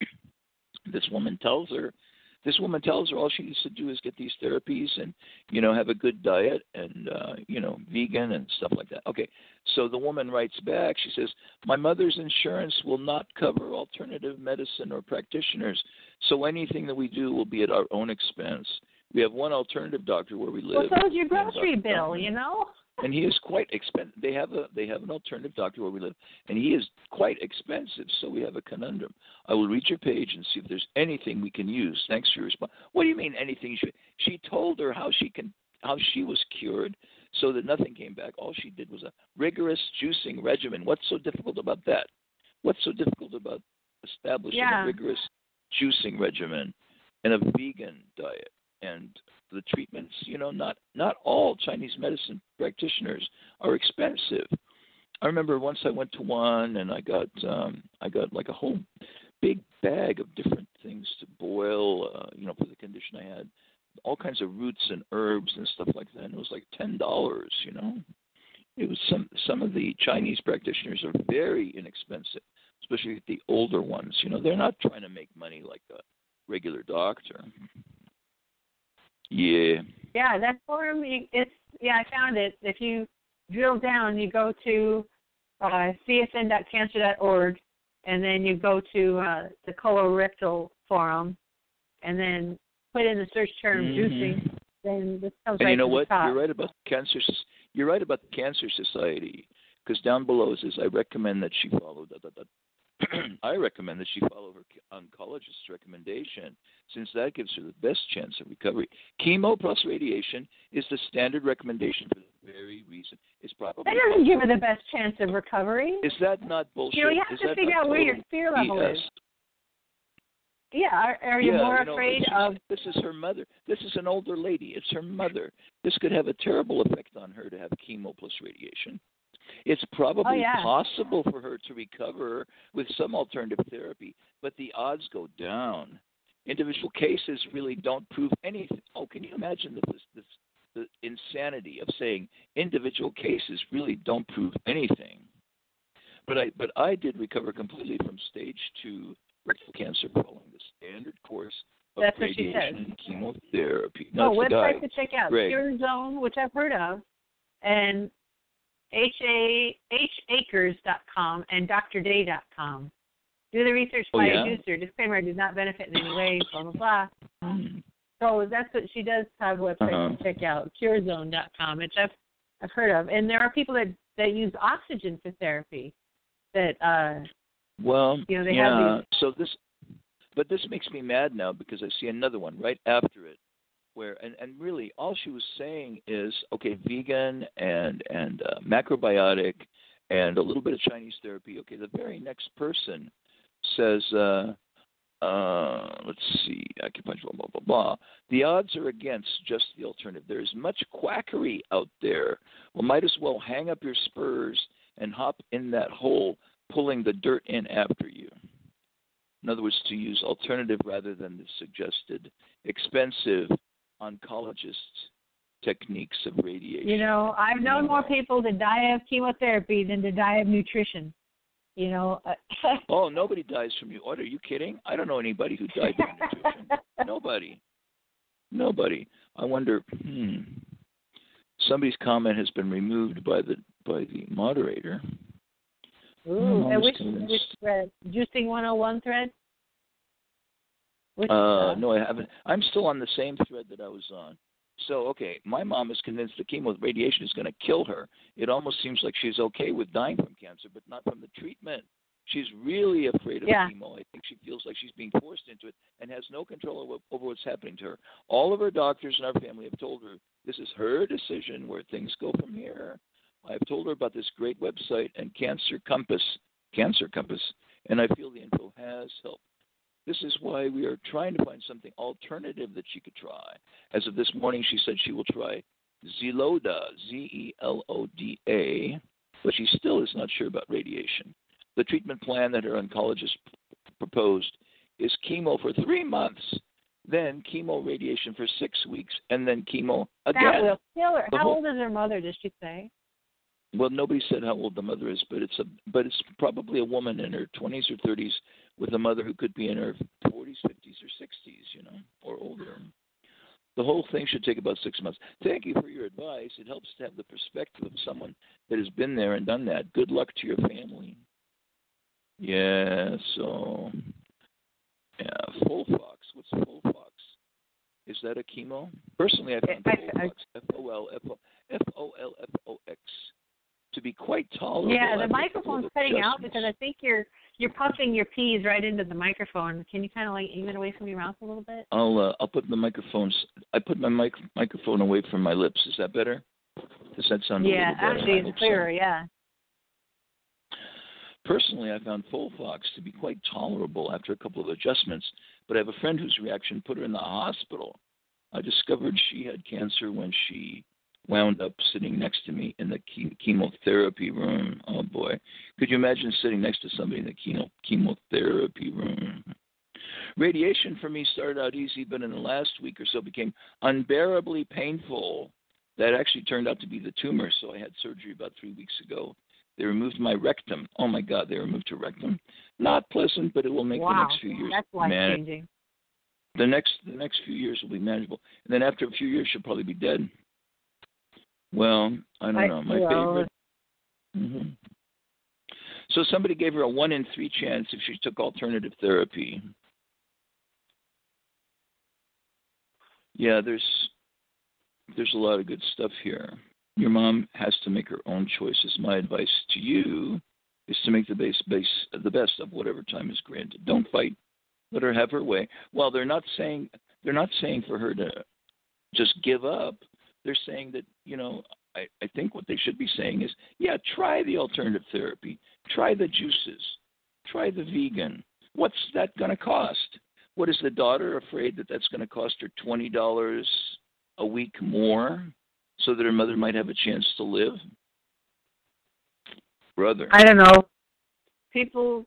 this woman tells her, this woman tells her all she needs to do is get these therapies and, you know, have a good diet and, uh, you know, vegan and stuff like that. Okay, so the woman writes back. She says, my mother's insurance will not cover alternative medicine or practitioners, so anything that we do will be at our own expense. We have one alternative doctor where we live. Well, so is your grocery bill, you know? And he is quite expensive. They have a they have an alternative doctor where we live, and he is quite expensive. So we have a conundrum. I will read your page and see if there's anything we can use. Thanks for your response. What do you mean anything? She, she told her how she can how she was cured, so that nothing came back. All she did was a rigorous juicing regimen. What's so difficult about that? What's so difficult about establishing Yeah. a rigorous juicing regimen and a vegan diet? And the treatments, you know, not not all Chinese medicine practitioners are expensive. I remember once I went to one and I got um, I got like a whole big bag of different things to boil, uh, you know, for the condition I had, all kinds of roots and herbs and stuff like that. And it was like ten dollars, you know. It was some some of the Chinese practitioners are very inexpensive, especially the older ones. You know, they're not trying to make money like a regular doctor. Yeah. Yeah, that forum, it's, yeah, I found it. If you drill down, you go to uh, c s n dot cancer dot org, and then you go to uh, the colorectal forum, and then put in the search term Mm-hmm. juicing, then this comes And right you know to the what? top. You're right about the cancer. You're right about the Cancer Society, because down below it says, I recommend that she follow. Da, da, da. I recommend that she follow her oncologist's recommendation, since that gives her the best chance of recovery. Chemo plus radiation is the standard recommendation for the very reason. It's probably That doesn't give her the best chance of recovery. Is that not bullshit? You know, you have is to that figure not out where your total fear level B S? is. Yeah, are, are you yeah, more you know, afraid it's of... just, this is her mother. This is an older lady. It's her mother. This could have a terrible effect on her to have chemo plus radiation. It's probably oh, yeah. possible for her to recover with some alternative therapy, but the odds go down. Individual cases really don't prove anything. Oh, can you imagine this, this, the insanity of saying individual cases really don't prove anything? But I, but I did recover completely from stage two rectal cancer following the standard course of That's radiation and chemotherapy. No, oh, it's website to check out, Greg. Cure Zone, which I've heard of, and H A H acres dot com and D R day dot com. Do the research Oh, by yeah? a juicer. Disclaimer, does not benefit in any way, blah, blah, blah. Mm. So that's what she does have a website Uh-huh. to check out, cure zone dot com, which I've, I've heard of. And there are people that, that use oxygen for therapy that, uh, Well, you know, they yeah. have these. So this, but this makes me mad now because I see another one right after it, where and, and really all she was saying is okay, vegan and and uh, macrobiotic and a little bit of Chinese therapy. Okay, the very next person says, uh, uh, let's see, acupuncture, blah blah blah. The odds are against just the alternative. There is much quackery out there. Well, might as well hang up your spurs and hop in that hole, pulling the dirt in after you. In other words, to use alternative rather than the suggested expensive oncologist techniques of radiation. You know, I've known more people to die of chemotherapy than to die of nutrition. You know. Oh, nobody dies from you. What, are you kidding? I don't know anybody who died from nutrition. Nobody. Nobody. I wonder. Hmm. Somebody's comment has been removed by the by the moderator. Ooh, and which, convinced. which thread? Juicing one oh one thread? Which, Uh, uh, no, I haven't. I'm still on the same thread that I was on. So, okay, my mom is convinced the chemo radiation is going to kill her. It almost seems like she's okay with dying from cancer, but not from the treatment. She's really afraid of yeah. chemo. I think she feels like she's being forced into it and has no control over, over what's happening to her. All of her doctors in our family have told her this is her decision where things go from here. I've told her about this great website and Cancer Compass, Cancer Compass, and I feel the info has helped. This is why we are trying to find something alternative that she could try. As of this morning, she said she will try Zeloda, Z E L O D A, but she still is not sure about radiation. The treatment plan that her oncologist p- proposed is chemo for three months, then chemo radiation for six weeks, and then chemo again. That will kill her. The How whole- old is her mother, did she say? Well, nobody said how old the mother is, but it's a but it's probably a woman in her twenties or thirties with a mother who could be in her forties, fifties, or sixties, you know, or older. The whole thing should take about six months. Thank you for your advice. It helps to have the perspective of someone that has been there and done that. Good luck to your family. Yeah, so yeah, Folfox. What's Folfox? Is that a chemo? Personally, I found Folfox, F O L F O F O L F O X, to be quite tolerable. Yeah, the after microphone's cutting out because I think you're you're puffing your peas right into the microphone. Can you kind of like aim it away from your mouth a little bit? I'll uh, I'll put the microphones. I put my mic, microphone away from my lips. Is that better? Does that sound yeah, a little better? actually I hope it's clearer. so. Yeah. Personally, I found Folfox to be quite tolerable after a couple of adjustments, but I have a friend whose reaction put her in the hospital. I discovered she had cancer when she wound up sitting next to me in the chemotherapy room. Oh, boy. Could you imagine sitting next to somebody in the chemo- chemotherapy room? Radiation for me started out easy, but in the last week or so became unbearably painful. That actually turned out to be the tumor, so I had surgery about three weeks ago. They removed my rectum. Oh, my God, they removed her rectum. Not pleasant, but it will make wow. the next few years That's life-changing. The next the next few years will be manageable. And then after a few years, she'll probably be dead. Well, I don't I, know. My well, favorite. Mm-hmm. So somebody gave her a one in three chance if she took alternative therapy. Yeah, there's there's a lot of good stuff here. Your mom has to make her own choices. My advice to you is to make the base base the best of whatever time is granted. Don't fight. Let her have her way. Well, they're not saying they're not saying for her to just give up. They're saying that, you know, I, I think what they should be saying is, yeah, try the alternative therapy. Try the juices. Try the vegan. What's that going to cost? What, is the daughter afraid that that's going to cost her twenty dollars a week more so that her mother might have a chance to live? Brother. I don't know. People,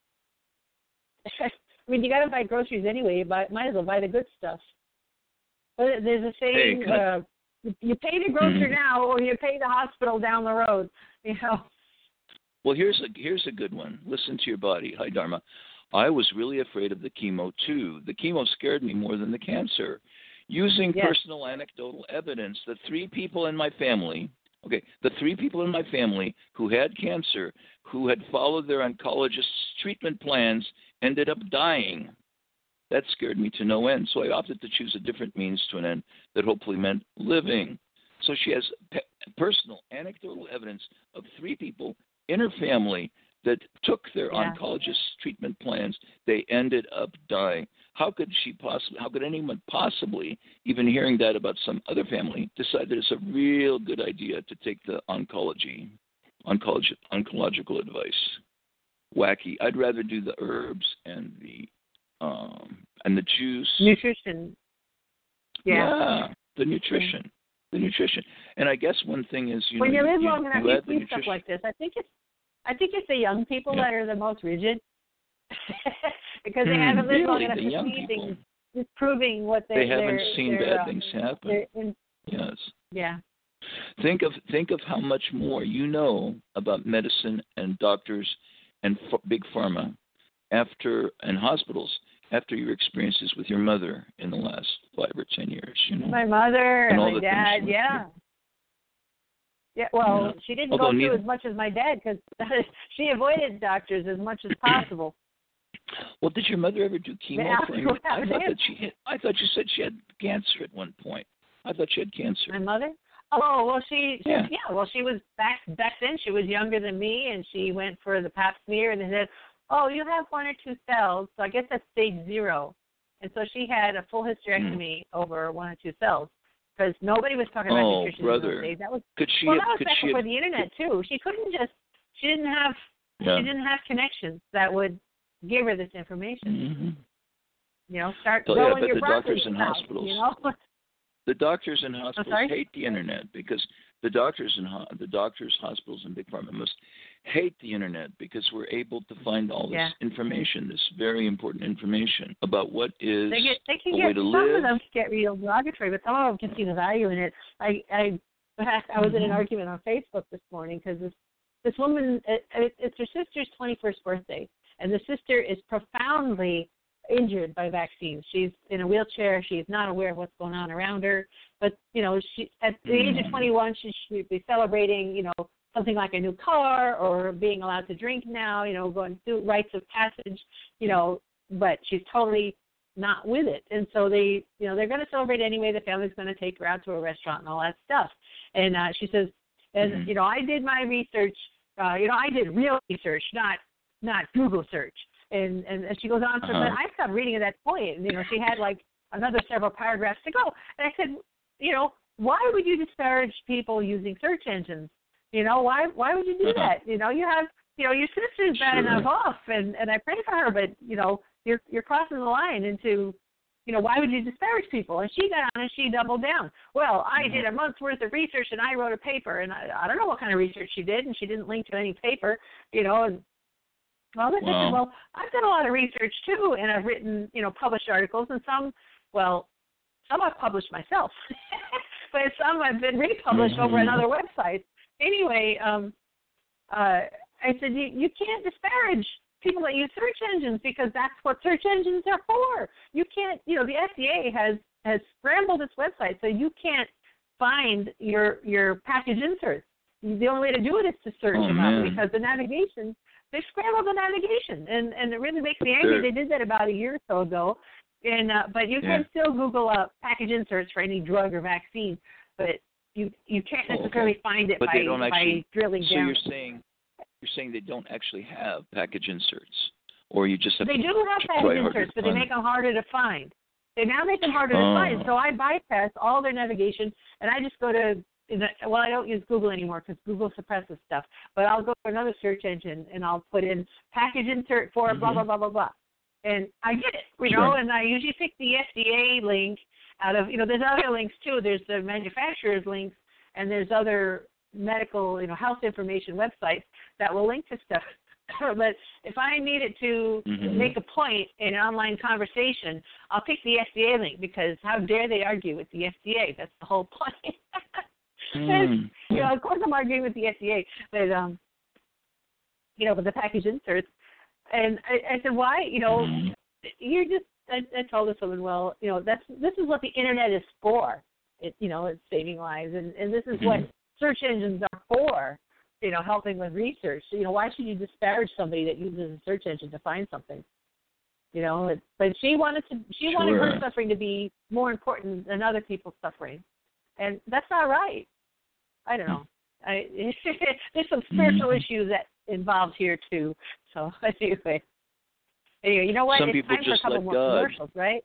I mean, you got to buy groceries anyway. You buy, might as well buy the good stuff. But there's a saying, Hey, uh, you pay the grocer mm. now or you pay the hospital down the road, you know. Well, here's a here's a good one. Listen to your body. Hi, Dharma. I was really afraid of the chemo, too. The chemo scared me more than the cancer. Using yes. personal anecdotal evidence, the three people in my family, okay, the three people in my family who had cancer, who had followed their oncologist's treatment plans, ended up dying. That scared me to no end, so I opted to choose a different means to an end that hopefully meant living. So she has pe- personal anecdotal evidence of three people in her family that took their yeah. oncologist's treatment plans. They ended up dying. How could she possibly, how could anyone possibly, even hearing that about some other family, decide that it's a real good idea to take the oncology, oncology oncological advice? Wacky. I'd rather do the herbs and the um, and the juice. Nutrition. Yeah. yeah the nutrition. The nutrition. And I guess one thing is, you when know, you live you, long enough, you, you add the see stuff nutrition. like this. I think it's, I think it's the young people yeah. that are the most rigid because they hmm, haven't lived really, long enough the to young see people. things disproving what they, They haven't they're, seen they're, bad uh, things happen. In, Yes. yeah. Think of think of how much more you know about medicine and doctors and f- big pharma after and hospitals after your experiences with your mother in the last five or ten years. You know. My mother and, and all my the dad, things yeah. Yeah, well, yeah. she didn't Although go through neither, as much as my dad because she avoided doctors as much as possible. Well, did your mother ever do chemo Yeah, for you? I yeah, thought that she had, I thought you said she had cancer at one point. I thought she had cancer. My mother? Oh, well, she, yeah. yeah, well, she was back back then. She was younger than me, and she went for the pap smear, and they said, "Oh, you have one or two cells, so I guess that's stage zero." And so she had a full hysterectomy mm. over one or two cells because nobody was talking about oh, nutrition brother. in those days. That was could she well, have, that was could back she before have, the internet could, too. She couldn't just, she didn't have, yeah. she didn't have connections that would give her this information. Mm-hmm. You know, start so, growing yeah, your the doctors in out, hospitals. You know? The doctors in hospitals sorry? hate the internet because the doctors in ho- the doctors, hospitals, and big pharma must hate the internet because we're able to find all this yeah. information, this very important information about what is they get, they can a get, way to some live. of them get real derogatory, but some of them can see the value in it. I I, I was in an argument on Facebook this morning because this this woman, it, it, it's her sister's twenty-first birthday, and the sister is profoundly injured by vaccines. She's in a wheelchair. She's not aware of what's going on around her. But, you know, she at the age of twenty-one, she should be celebrating, you know, something like a new car or being allowed to drink now, you know, going through rites of passage, you know, but she's totally not with it. And so they, you know, they're going to celebrate anyway. The family's going to take her out to a restaurant and all that stuff. And uh, she says, and, mm-hmm. you know, I did my research, uh, you know, I did real research, not not Google search. And, and and she goes on, uh-huh. but I stopped reading at that point. And, you know, she had like another several paragraphs to go. And I said, you know, why would you disparage people using search engines? You know, why why would you do uh-huh. that? You know, you have, you know, your sister's bad sure. enough off, and, and I pray for her, but, you know, you're you're crossing the line into, you know, why would you disparage people? And she got on and she doubled down. Well, I mm-hmm. did a month's worth of research and I wrote a paper, and I, I don't know what kind of research she did, and she didn't link to any paper, you know, and Well, I wow. said, well, I've done a lot of research, too, and I've written, you know, published articles, and some, well, some I've published myself, but some I've been republished mm-hmm. over on other websites. Anyway, um, uh, I said, you, you can't disparage people that use search engines because that's what search engines are for. You can't, you know, the F D A has, has scrambled its website, so you can't find your your package inserts. The only way to do it is to search oh, them man. out because the navigation, they scrambled the navigation, and, and it really makes me angry. They did that about a year or so ago, and uh, but you yeah. can still Google up package inserts for any drug or vaccine, but you you can't necessarily oh, okay. find it but by, they don't actually, by drilling so down. So you're saying you're saying they don't actually have package inserts, or you just have they to do have package inserts, but they make them harder to find. They now make them harder oh. to find. So I bypass all their navigation, and I just go to well, I don't use Google anymore because Google suppresses stuff. But I'll go to another search engine and I'll put in package insert for mm-hmm. blah blah blah blah blah, and I get it, you sure. know. And I usually pick the F D A link out of, you know, there's other links too. There's the manufacturer's links, and there's other medical, you know, health information websites that will link to stuff. But if I needed to mm-hmm. make a point in an online conversation, I'll pick the F D A link, because how dare they argue with the F D A? That's the whole point. mm. You know, of course I'm arguing with the F D A, but um, you know, with the package inserts. And I, I said, why? You know, mm. you're just. I, I told this woman, well, you know, that's this is what the internet is for. It, you know, it's saving lives, and, and this is mm-hmm. what search engines are for. You know, helping with research. You know, why should you disparage somebody that uses a search engine to find something? You know, it, but she wanted to. She sure. wanted her suffering to be more important than other people's suffering, and that's not right. I don't know. I, there's some spiritual mm-hmm. issues that involved here too. So anyway, anyway, you know what? Some it's people time just for a couple let more God. commercials, right?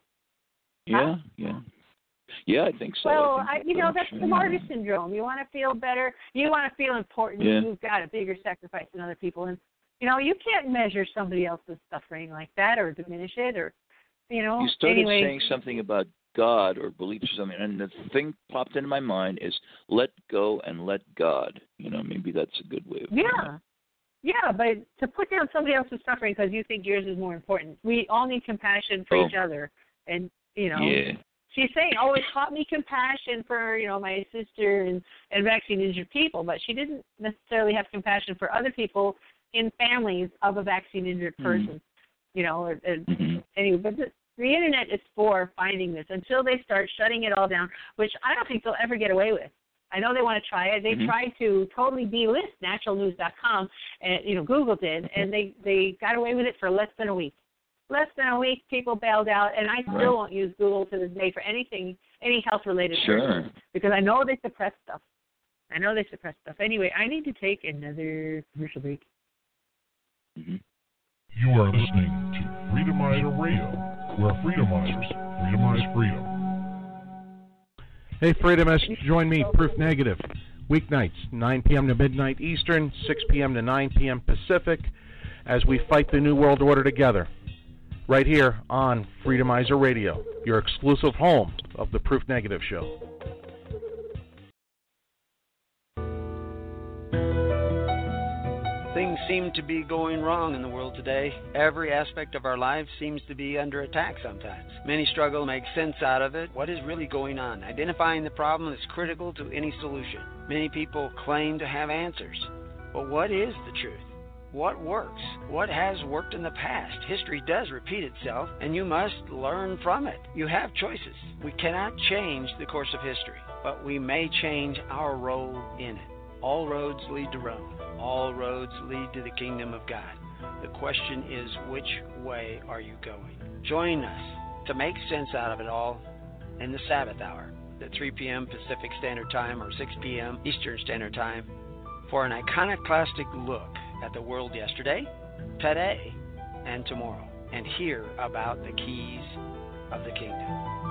Yeah, huh? yeah. Yeah, I think so. Well, I think I, you know, that's sure. the martyr syndrome. You want to feel better. You want to feel important. Yeah. You've got a bigger sacrifice than other people. And, you know, you can't measure somebody else's suffering like that or diminish it or, you know. You started anyway. saying something about God or beliefs or something, and the thing popped into my mind is let go and let God. You know, maybe that's a good way of Yeah. it. Yeah, but to put down somebody else's suffering because you think yours is more important. We all need compassion for oh. each other. And, you know. Yeah. She's saying, oh, it taught me compassion for, you know, my sister and, and vaccine-injured people, but she didn't necessarily have compassion for other people in families of a vaccine-injured person, mm-hmm. you know. Or, or, mm-hmm. Anyway, but the, the Internet is for finding this until they start shutting it all down, which I don't think they'll ever get away with. I know they want to try it. They mm-hmm. tried to totally delist natural news dot com, and, you know, Google did, and they, they got away with it for less than a week. Less than a week, people bailed out, and I still right. won't use Google to this day for anything, any health-related sure. purposes, because I know they suppress stuff. I know they suppress stuff. Anyway, I need to take another commercial break. Mm-hmm. You are listening to Freedomizer Radio, where Freedomizers freedomize freedom. Hey, Freedomists, join me, Proof Negative, weeknights, nine p.m. to midnight Eastern, six p.m. to nine p.m. Pacific, as we fight the New World Order together. Right here on Freedomizer Radio, your exclusive home of the Proof Negative Show. Things seem to be going wrong in the world today. Every aspect of our lives seems to be under attack sometimes. Many struggle to make sense out of it. What is really going on? Identifying the problem is critical to any solution. Many people claim to have answers. But what is the truth? What works? What has worked in the past? History does repeat itself, and you must learn from it. You have choices. We cannot change the course of history, but we may change our role in it. All roads lead to Rome. All roads lead to the kingdom of God. The question is, which way are you going? Join us to make sense out of it all in the Sabbath hour at three p.m. Pacific Standard Time or six p.m. Eastern Standard Time for an iconoclastic look at the world yesterday, today, and tomorrow, and hear about the keys of the kingdom.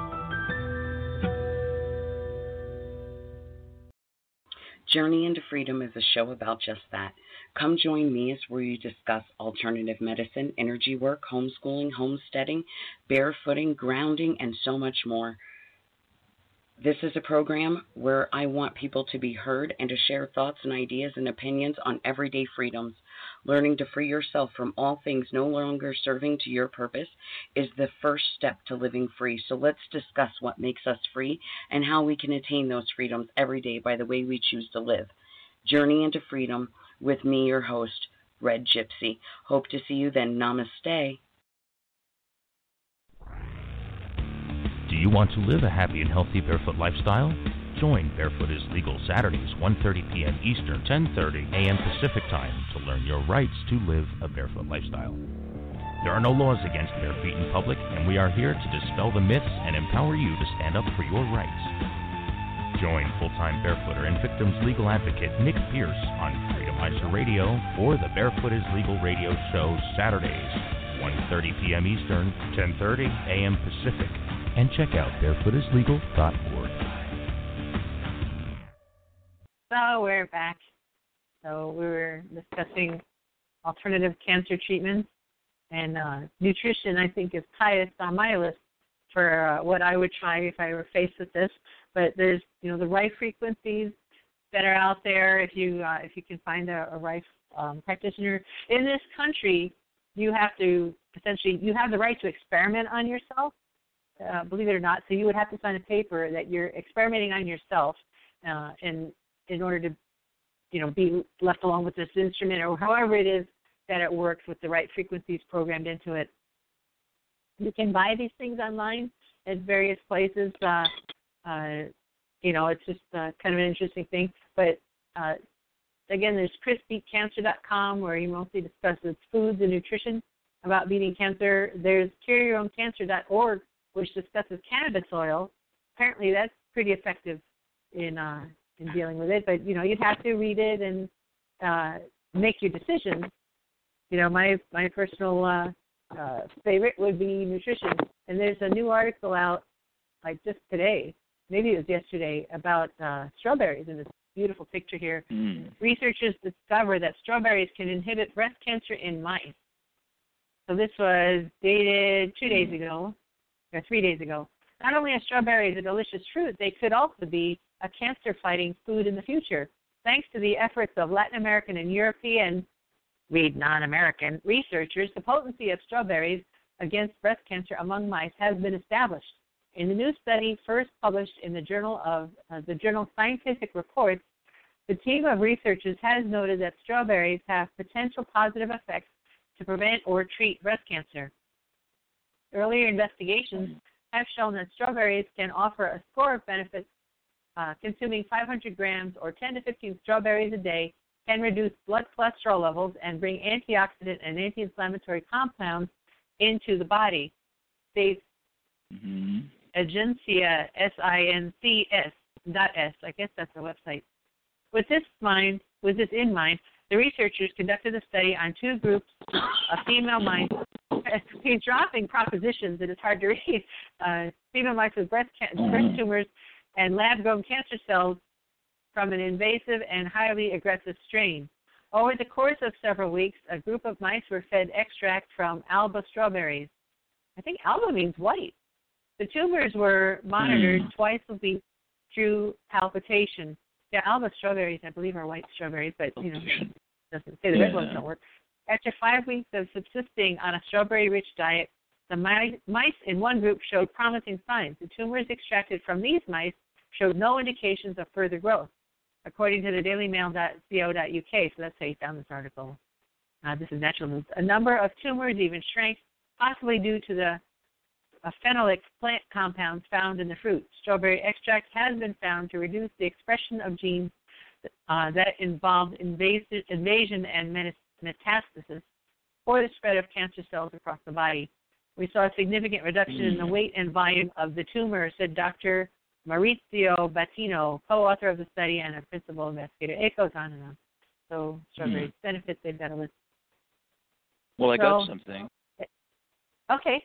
Journey into Freedom is a show about just that. Come join me as we discuss alternative medicine, energy work, homeschooling, homesteading, barefooting, grounding, and so much more. This is a program where I want people to be heard and to share thoughts and ideas and opinions on everyday freedoms. Learning to free yourself from all things no longer serving to your purpose is the first step to living free. So let's discuss what makes us free and how we can attain those freedoms every day by the way we choose to live. Journey into Freedom with me, your host, Red Gypsy. Hope to see you then. Namaste. Do you want to live a happy and healthy barefoot lifestyle? Join Barefoot is Legal Saturdays, one thirty p.m. Eastern, ten thirty a.m. Pacific Time to learn your rights to live a barefoot lifestyle. There are no laws against bare feet in public, and we are here to dispel the myths and empower you to stand up for your rights. Join full-time barefooter and victims legal advocate Nick Pierce on Freedomizer Radio for the Barefoot is Legal Radio Show Saturdays, one thirty p.m. Eastern, ten thirty a.m. Pacific. And check out barefoot is legal dot org. So we're back. So we were discussing alternative cancer treatments, and uh, nutrition, I think, is highest on my list for uh, what I would try if I were faced with this. But there's, you know, the right frequencies, that are out there. If you uh, if you can find a, a right um, practitioner in this country, you have to essentially you have the right to experiment on yourself. Uh, believe it or not, so you would have to sign a paper that you're experimenting on yourself, uh, in in order to, you know, be left alone with this instrument or however it is that it works with the right frequencies programmed into it. You can buy these things online at various places. Uh, uh, you know, it's just uh, kind of an interesting thing. But uh, again, there's chris beat cancer dot com where he mostly discusses foods and nutrition about beating cancer. There's cure your own cancer dot org, which discusses cannabis oil. Apparently that's pretty effective in uh, in dealing with it. But, you know, you'd have to read it and uh, make your decisions. You know, my, my personal uh, uh, favorite would be nutrition. And there's a new article out, like just today, maybe it was yesterday, about uh, strawberries in this beautiful picture here. Mm. Researchers discover that strawberries can inhibit breast cancer in mice. So this was dated two days ago. Or three days ago. Not only are strawberries a delicious fruit, they could also be a cancer-fighting food in the future. Thanks to the efforts of Latin American and European, read non-American, researchers, the potency of strawberries against breast cancer among mice has been established. In the new study first published in the journal of uh, the journal Scientific Reports, the team of researchers has noted that strawberries have potential positive effects to prevent or treat breast cancer. Earlier investigations have shown that strawberries can offer a score of benefits. Uh, consuming five hundred grams or ten to fifteen strawberries a day can reduce blood cholesterol levels and bring antioxidant and anti-inflammatory compounds into the body, states mm-hmm. Agencia, S I N C S dot S. I guess that's the website. With this mind, with this in mind, the researchers conducted a study on two groups of female mice. He's dropping propositions that it's hard to read. Uh, female mice with breast, ca- breast tumors and lab-grown cancer cells from an invasive and highly aggressive strain. Over the course of several weeks, a group of mice were fed extract from alba strawberries. I think alba means white. The tumors were monitored mm. twice a week through palpitation. Yeah, alba strawberries, I believe, are white strawberries, but, you know, it doesn't say the red ones don't work. After five weeks of subsisting on a strawberry-rich diet, the mice in one group showed promising signs. The tumors extracted from these mice showed no indications of further growth, according to the daily mail dot co dot U K. So that's how you found this article. Uh, this is Natural News. A number of tumors even shrank, possibly due to the uh, phenolic plant compounds found in the fruit. Strawberry extract has been found to reduce the expression of genes uh, that involve invasive, invasion and menace metastasis or the spread of cancer cells across the body. We saw a significant reduction in the weight and volume of the tumor, said Doctor Maurizio Battino, co-author of the study and a principal investigator. It goes on and on. So strawberry mm. benefits, they've got a list. Well, I so, got something. Okay.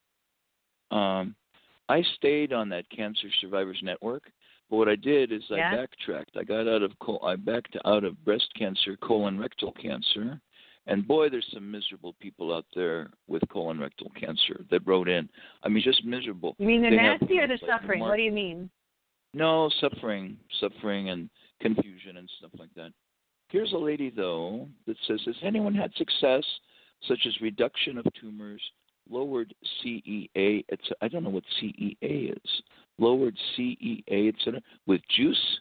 Um, I stayed on that Cancer Survivors Network, but what I did is yeah. I backtracked. I got out of col- I backed out of breast cancer, colon rectal cancer, and boy, there's some miserable people out there with colon rectal cancer that wrote in. I mean, just miserable. You mean they're they nasty have, or they're like, suffering? Mark- what do you mean? No, suffering, suffering and confusion and stuff like that. Here's a lady, though, that says, has anyone had success, such as reduction of tumors, lowered C E A, et cetera? I don't know what C E A is. Lowered C E A, et cetera, with juice?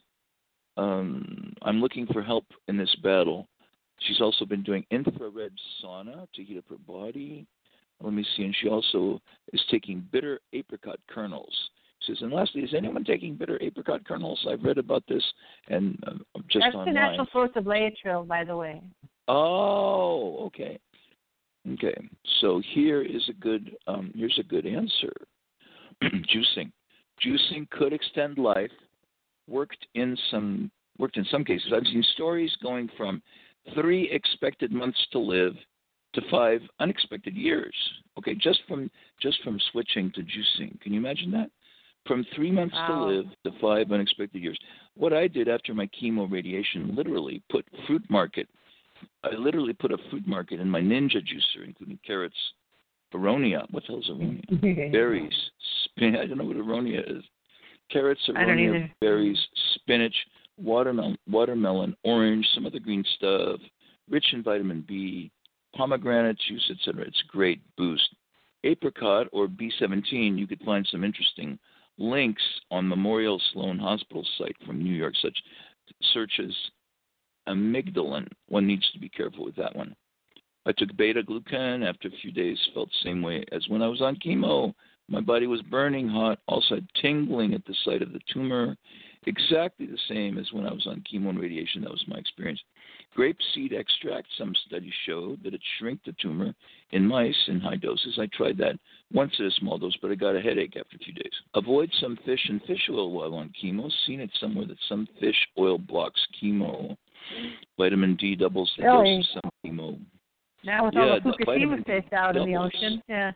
Um, I'm looking for help in this battle. She's also been doing infrared sauna to heat up her body. Let me see. And she also is taking bitter apricot kernels. She says, and lastly, is anyone taking bitter apricot kernels? I've read about this and uh, just That's online. the natural source of Laetrile, by the way. Oh, okay. Okay. So here is a good um, here's a good answer. Juicing. Juicing could extend life. Worked in some worked in some cases. I've seen stories going from three expected months to live to five unexpected years. Okay, just from just from switching to juicing. Can you imagine that? From three months wow. to live to five unexpected years. What I did after my chemo radiation, literally put fruit market. I literally put a fruit market in my Ninja juicer, including carrots, aronia. What the hell is aronia? Berries, spin. I don't know what aronia is. Carrots, aronia, berries, spinach, watermelon, watermelon, orange, some other green stuff, rich in vitamin B, pomegranate juice, et cetera. It's a great boost. Apricot or B seventeen, you could find some interesting links on Memorial Sloan Hospital site from New York, such search as amygdalin. One needs to be careful with that one. I took beta-glucan. After a few days, felt the same way as when I was on chemo. My body was burning hot, also had tingling at the site of the tumor, exactly the same as when I was on chemo and radiation. That was my experience. Grape seed extract, some studies showed that it shrank the tumor in mice in high doses. I tried that once at a small dose, but I got a headache after a few days. Avoid some fish and fish oil while on chemo. Seen it somewhere that some fish oil blocks chemo. Vitamin D doubles the really? dose of some chemo. Now with yeah, all the Fukushima fish out doubles. in the ocean, yeah.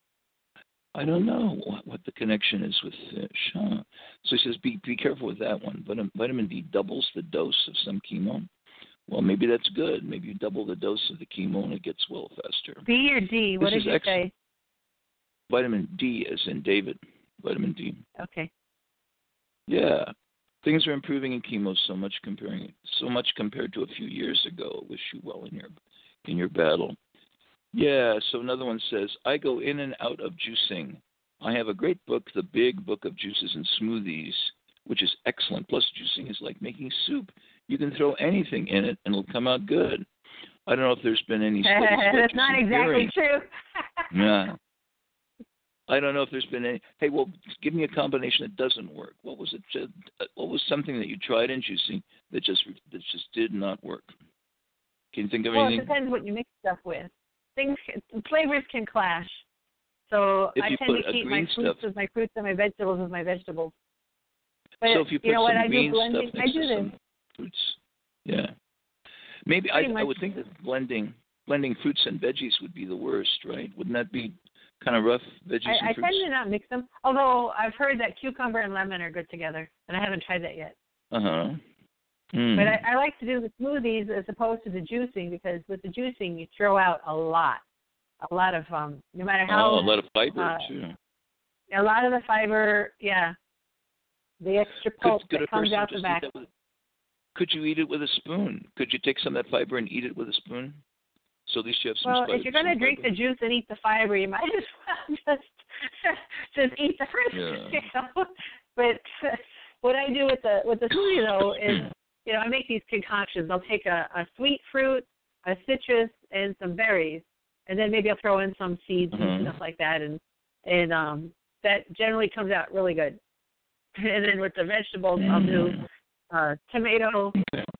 I don't know what, what the connection is with fish. Huh? So he says, be be careful with that one. But vitamin D doubles the dose of some chemo. Well, maybe that's good. Maybe you double the dose of the chemo and it gets well faster. B or D? What this did you ex- say? Vitamin D, as in David. Vitamin D. Okay. Yeah, things are improving in chemo so much comparing so much compared to a few years ago. Wish you well in your in your battle. Yeah. So another one says, I go in and out of juicing. I have a great book, The Big Book of Juices and Smoothies, which is excellent. Plus, juicing is like making soup. You can throw anything in it, and it'll come out good. I don't know if there's been any studies. That's not exactly true. Yeah. I don't know if there's been any. Hey, well, give me a combination that doesn't work. What was it? What was something that you tried in juicing that just that just did not work? Can you think of well, anything? Well, it depends what you mix stuff with. Things, flavors can clash. So if I tend to keep my fruits stuff, with my fruits and my vegetables with my vegetables. But so if you put you know some what I green do blending, stuff I next do to this. some fruits, yeah. Maybe I, I would think that blending blending fruits and veggies would be the worst, right? Wouldn't that be kind of rough, veggies I, and I fruits? tend to not mix them, although I've heard that cucumber and lemon are good together, and I haven't tried that yet. Uh-huh. Mm. But I, I like to do the smoothies as opposed to the juicing, because with the juicing you throw out a lot, a lot of, um, no matter how. Oh, a lot of fiber, uh, too. A lot of the fiber, yeah. The extra pulp could, could that comes out the just back. eat that with, could you eat it with a spoon? Could you take some of that fiber and eat it with a spoon? So at least you have some Well, fiber, if you're going to drink fiber. the juice and eat the fiber, you might as well just just eat the fruit. Yeah. You know? But what I do with the with the smoothie though is, you know, I make these concoctions. I'll take a, a sweet fruit, a citrus, and some berries, and then maybe I'll throw in some seeds Mm-hmm. and stuff like that, and and um, that generally comes out really good. And then with the vegetables, Mm-hmm. I'll do uh, tomato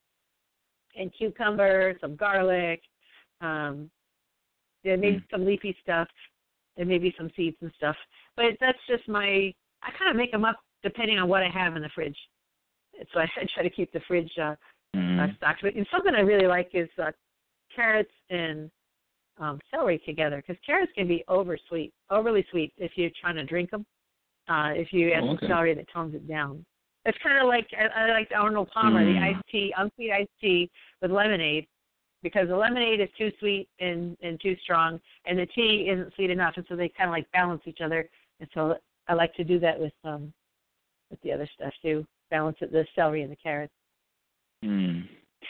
and cucumber, some garlic. Um, yeah, maybe mm. some leafy stuff, and maybe some seeds and stuff. But that's just my. I kind of make them up depending on what I have in the fridge. So I, I try to keep the fridge uh, mm. uh, stocked. But something I really like is uh, carrots and um, celery together, because carrots can be over sweet, overly sweet if you're trying to drink them. Uh, if you add oh, some okay. celery, that tones it down. It's kind of like I, I like the Arnold Palmer, mm. the iced tea, unsweet iced tea with lemonade. Because the lemonade is too sweet and, and too strong, and the tea isn't sweet enough, and so they kind of like balance each other. And so I like to do that with um with the other stuff too, balance it, the celery and the carrots. Mm.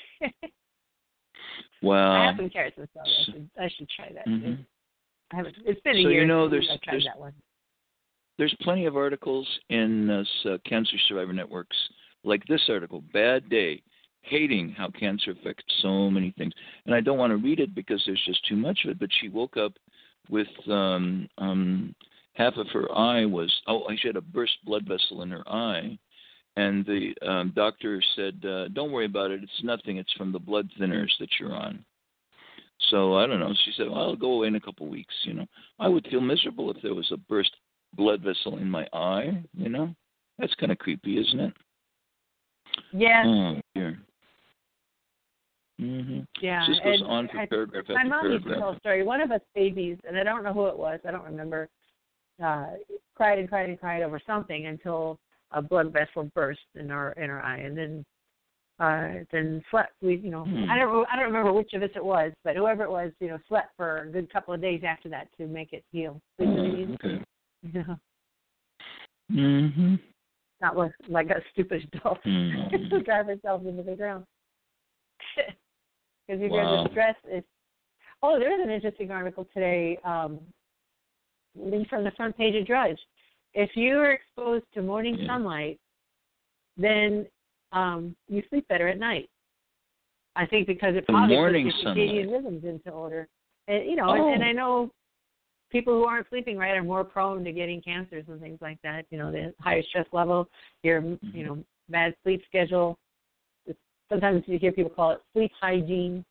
Wow. I have some carrots and celery. I should, I should try that mm-hmm. too. I haven't. It's been a so year you know, since there's, I tried there's, that one. There's plenty of articles in uh, Cancer Survivor Networks, like this article, Bad Day. Hating how cancer affects so many things. And I don't want to read it because there's just too much of it, but she woke up with um, um, half of her eye was, oh, she had a burst blood vessel in her eye. And the um, doctor said, uh, don't worry about it. It's nothing. It's from the blood thinners that you're on. So I don't know. She said, well, I'll go away in a couple of weeks. You know, I would feel miserable if there was a burst blood vessel in my eye. You know, that's kind of creepy, isn't it? Yeah. Oh, dear. Mm-hmm. Yeah. This goes and on for I, paragraph after my mom paragraph. used to tell a story. One of us babies, and I don't know who it was, I don't remember, uh, cried and cried and cried over something until a blood vessel burst in her in her eye, and then uh, then slept. We, you know, hmm. I don't I don't remember which of us it was, but whoever it was, you know, slept for a good couple of days after that to make it heal. Oh, okay. You know. Mhm. not like, like a stupid adult Mm. to drive herself into the ground. Because you're Wow. going to stress is. Oh, there is an interesting article today, um, linked from the front page of Drudge. If you are exposed to morning Yeah. sunlight, then um, you sleep better at night. I think because it The probably morning puts your circadian sunlight. rhythms into order. And, you know, Oh. and, and I know people who aren't sleeping right are more prone to getting cancers and things like that. You know, the higher stress level, your, Mm-hmm. you know, bad sleep schedule. Sometimes you hear people call it sleep hygiene.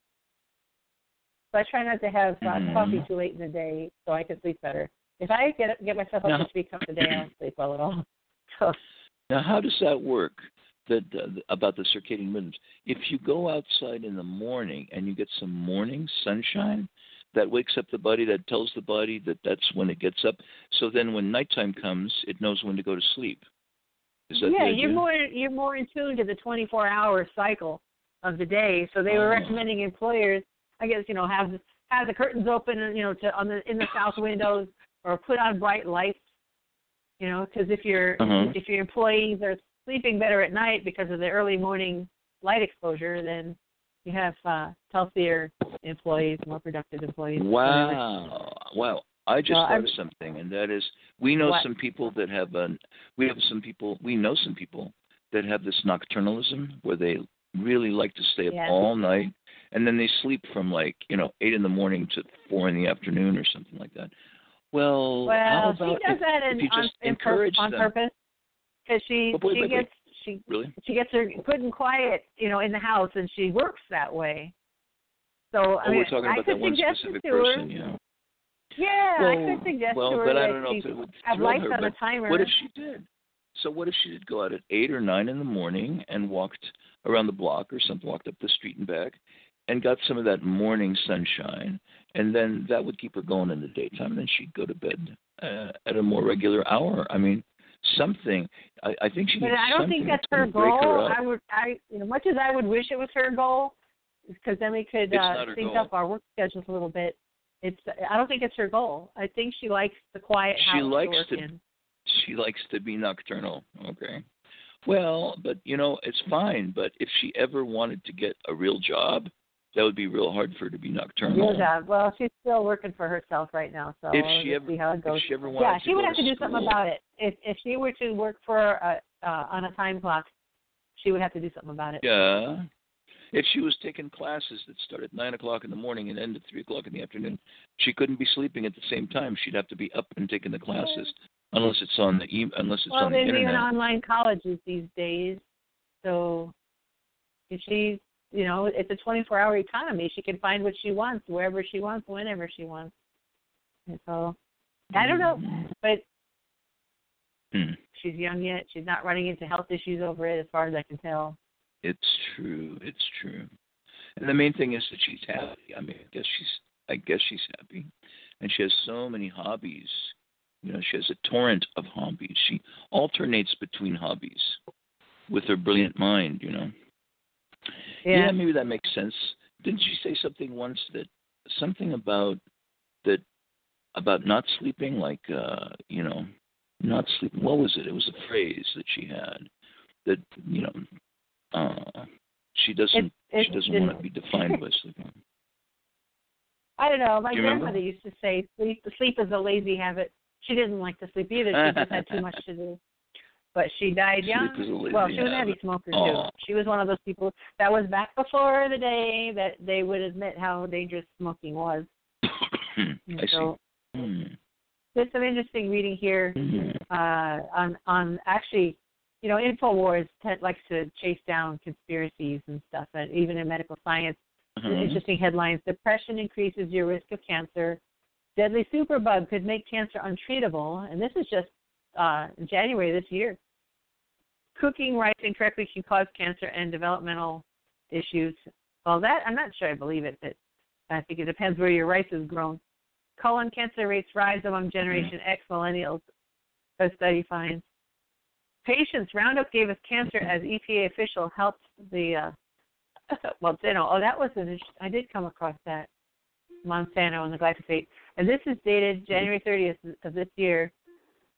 So I try not to have uh, Mhm. coffee too late in the day so I can sleep better. If I get get myself up Now- to three cups a day, I don't sleep well at all. So Now, how does that work? That uh, about the circadian rhythms. If you go outside in the morning and you get some morning sunshine, that wakes up the body. That tells the body that that's when it gets up. So then, when nighttime comes, it knows when to go to sleep. Is that yeah, the you're idea? more you're more in tune to the twenty-four hour cycle of the day. So they were Oh. recommending employers, I guess, you know, have have the curtains open, you know, to on the in the south windows, or put on bright lights. You know, because if your Uh-huh. if your employees are sleeping better at night because of the early morning light exposure, then you have uh, healthier employees, more productive employees. whatever. Wow, wow! I just Well, thought I'm- of something, and that is, we know What? some people that have an, we have some people, we know some people that have this nocturnalism where they really like to stay up Yeah. all night, and then they sleep from like you know eight in the morning to four in the afternoon or something like that. Well, how Well, about she does if, that in, if you on, just in pur- encourage on them? purpose because she But wait, she wait, wait. gets she Really? she gets her good and quiet, you know, in the house, and she works that way. So I Oh, mean, we're talking I about could that one suggest specific it to her. person, yeah. Yeah, Well, I could suggest well, to her but I that don't know she if it would have thrill lights her. on a But timer. what if she did? So what if she did go out at eight or nine in the morning and walked around the block or something, walked up the street and back, and got some of that morning sunshine, and then that would keep her going in the daytime, and then she'd go to bed uh, at a more regular hour. I mean, something. I, I think she But needs I don't something think that's that's her going to break her goal. up. I would, I, you know, much as I would wish it was her goal, because then we could It's uh, not her sync goal. up our work schedules a little bit. It's. I don't think it's her goal. I think she likes the quiet She house likes to work to- in. She likes to be nocturnal. Okay. Well, but you know, it's fine. But if she ever wanted to get a real job, that would be real hard for her to be nocturnal. Real job. Well, she's still working for herself right now, so If we'll she just ever- see how it goes. if she ever wanted yeah, to she would go have to to do something school- about it. If if she were to work for uh, uh, on a time clock, she would have to do something about it. Yeah. If she was taking classes that start at nine o'clock in the morning and end at three o'clock in the afternoon, she couldn't be sleeping at the same time. She'd have to be up and taking the classes, unless it's on the e- unless it's Well, on the there's even internet. online colleges these days, so if she's, you know, it's a twenty-four hour economy. She can find what she wants, wherever she wants, whenever she wants. And so, I don't know, but Hmm. she's young yet. She's not running into health issues over it, as far as I can tell. It's true. It's true. And the main thing is that she's happy. I mean, I guess she's I guess she's happy, and she has so many hobbies. You know, she has a torrent of hobbies. She alternates between hobbies with her brilliant mind. You know. Yeah. Maybe that makes sense. Didn't she say something once that something about that about not sleeping, like uh, you know, not sleeping? What was it? It was a phrase that she had that you know. Uh, she doesn't. It- it she doesn't didn't- want to be defined by sleeping. I don't know. My Do you remember? grandmother used to say, "Sleep, sleep is a lazy habit." She didn't like to sleep either. She just had too much to do. But she died young. Sleep is a lazy Well, she was a heavy habit. smoker too. Aw. She was one of those people that was back before the day that they would admit how dangerous smoking was. I so see. Hmm. there's some interesting reading here Mhm. uh, on on actually, you know, InfoWars t- likes to chase down conspiracies and stuff, and even in medical science. Uh-huh. Interesting headlines: Depression increases your risk of cancer. Deadly superbug could make cancer untreatable. And this is just uh, in January this year. Cooking rice incorrectly can cause cancer and developmental issues. Well, that I'm not sure I believe it, but I think it depends where your rice is grown. Colon cancer rates rise among Generation X millennials, a study finds. Patients, Roundup gave us cancer as E P A official helped the, uh, well, you know, oh, that was an, I did come across that, Monsanto and the glyphosate. And this is dated January thirtieth of this year.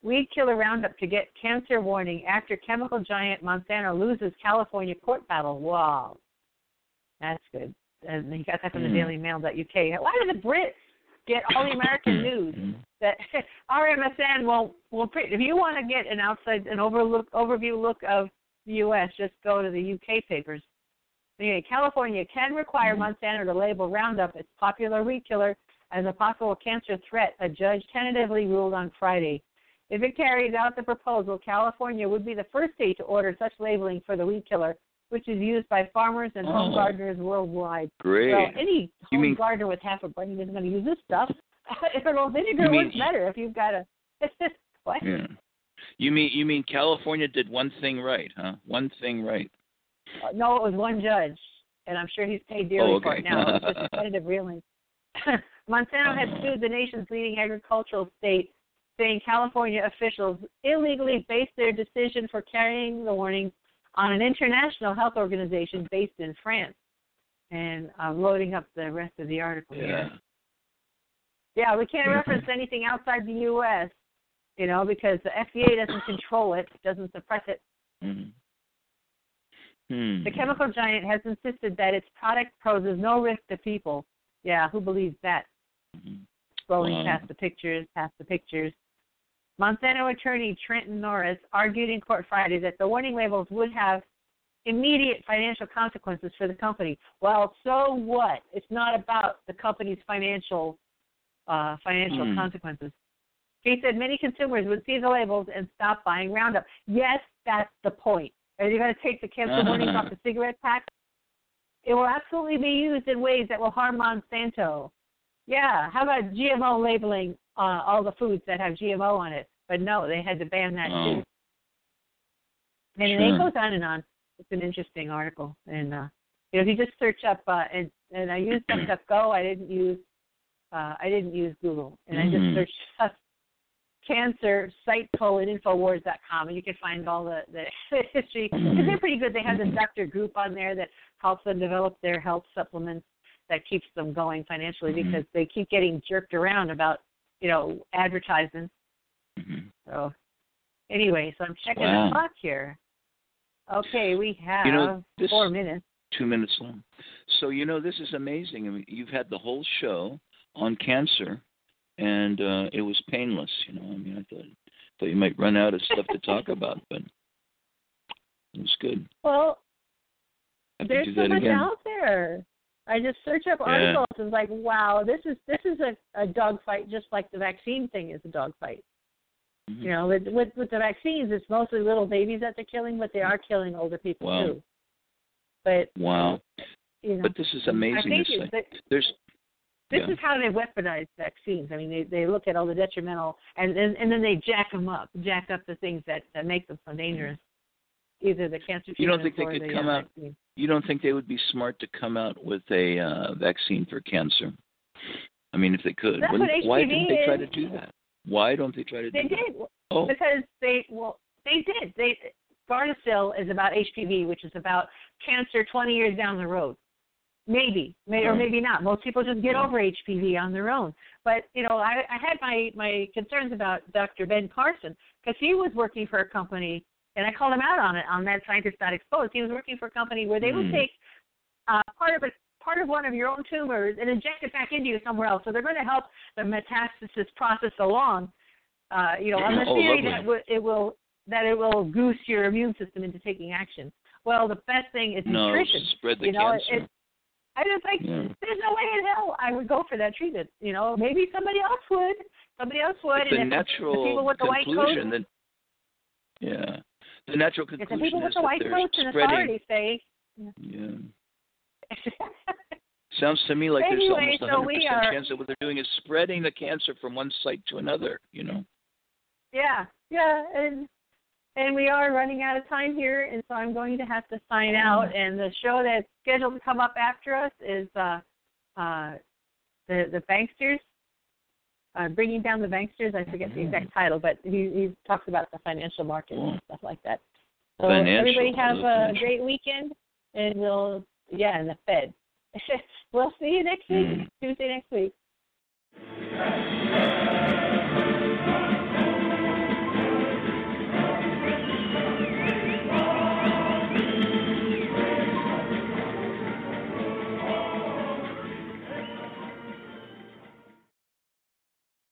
Weed killer Roundup to get cancer warning after chemical giant Monsanto loses California court battle. Wow. That's good. And he got that from the Mm. Daily Mail dot U K. Why do the Brits get all the American news that R M S N won't will print? If you want to get an outside an overlook overview look of the U S, just go to the U K papers. Anyway, California can require Monsanto to label Roundup, its popular weed killer, as a possible cancer threat. A judge tentatively ruled on Friday. If it carries out the proposal, California would be the first state to order such labeling for the weed killer, which is used by farmers and Oh. home gardeners worldwide. Great. Well, any You home mean- gardener with half a brain isn't going to use this stuff. If an old vinegar You mean- works better if you've got a what? Yeah. You mean you mean California did one thing right, huh? One thing right. Uh, no, it was one judge, and I'm sure he's paid dearly Oh, okay. for it now. It's just a tentative ruling. Monsanto had sued the nation's leading agricultural state, saying California officials illegally based their decision for carrying the warning on an international health organization based in France. And I'm loading up the rest of the article Yeah. here. Yeah, we can't reference anything outside the U S, you know, because the F D A doesn't control it, doesn't suppress it. Mm. Hmm. The chemical giant has insisted that its product poses no risk to people. Yeah, who believes that? Scrolling Wow. past the pictures, past the pictures. Monsanto attorney Trenton Norris argued in court Friday that the warning labels would have immediate financial consequences for the company. Well, so what? It's not about the company's financial uh, financial Hmm. consequences. He said many consumers would see the labels and stop buying Roundup. Yes, that's the point. Are you going to take the cancer warnings off the cigarette pack? It will absolutely be used in ways that will harm Monsanto. Yeah, how about G M O labeling uh, all the foods that have G M O on it? But no, they had to ban that Oh. too. And Sure. it goes on and on. It's an interesting article. And, uh, you know, if you just search up, uh, and, and I used DuckDuckGo, I didn't use uh, I didn't use Google. And I just Mhm. searched up cancer site colon infowars dot com, and you can find all the, the history. Because they're pretty good. They have this doctor group on there that helps them develop their health supplements that keeps them going financially Mhm. because they keep getting jerked around about, you know, advertisements. Mhm. So anyway, so I'm checking Wow. the clock here. Okay, we have You know, this- four minutes. Two minutes long. So, you know, this is amazing. I mean, you've had the whole show on cancer, and uh, it was painless. You know, I mean, I thought thought you might run out of stuff to talk about, but it was good. Well, I there's do so that much again. out there. I just search up Yeah. articles and it's like, wow, this is this is a, a dogfight, just like the vaccine thing is a dogfight. Mhm. You know, with, with with the vaccines, it's mostly little babies that they're killing, but they are killing older people Wow. too. But Wow. you know, But this is I amazing think to it's, say. There's this yeah. is how they weaponize vaccines. I mean, they they look at all the detrimental, and and, and then they jack them up, jack up the things that, that make them so dangerous. Either the cancer You don't treatments think they or could the come uh, out? vaccine. You don't think they would be smart to come out with a uh, vaccine for cancer? I mean, if they could, That's wouldn't- what H P V why didn't they try is. to do that? Why don't they try to They do that? did Oh. because they well they did they Gardasil is about H P V, which is about cancer twenty years down the road. Maybe, may, or Oh. maybe not. Most people just get Yeah. over H P V on their own. But you know, I, I had my my concerns about Doctor Ben Carson because he was working for a company, and I called him out on it on Mad Scientist Not Exposed. He was working for a company where they would Hmm. take uh, part of a part of one of your own tumors and inject it back into you somewhere else. So they're going to help the metastasis process along. Uh, you know, on the Oh, theory lovely. that w- it will that it will goose your immune system into taking action. Well, the best thing is No, nutrition. spread the you know, cancer. It, it, I was like, Yeah. there's no way in hell I would go for that treatment. You know, maybe somebody else would. Somebody else would. But the and if natural the people with the white conclusion coats, that yeah, the natural if the conclusion people with is the that white they're coats and spreading. authority say. Yeah. Sounds to me like there's Anyway, almost a so hundred we percent are- chance that what they're doing is spreading the cancer from one site to another. You know. Yeah, yeah, and and we are running out of time here, and so I'm going to have to sign out. And the show that's scheduled to come up after us is uh, uh, the the Banksters, uh, bringing down the Banksters. I forget the exact title, but he he talks about the financial markets and stuff like that. So Financial, everybody I have love a financial. great weekend, and we'll yeah, and the Fed. We'll see you next week. Mm.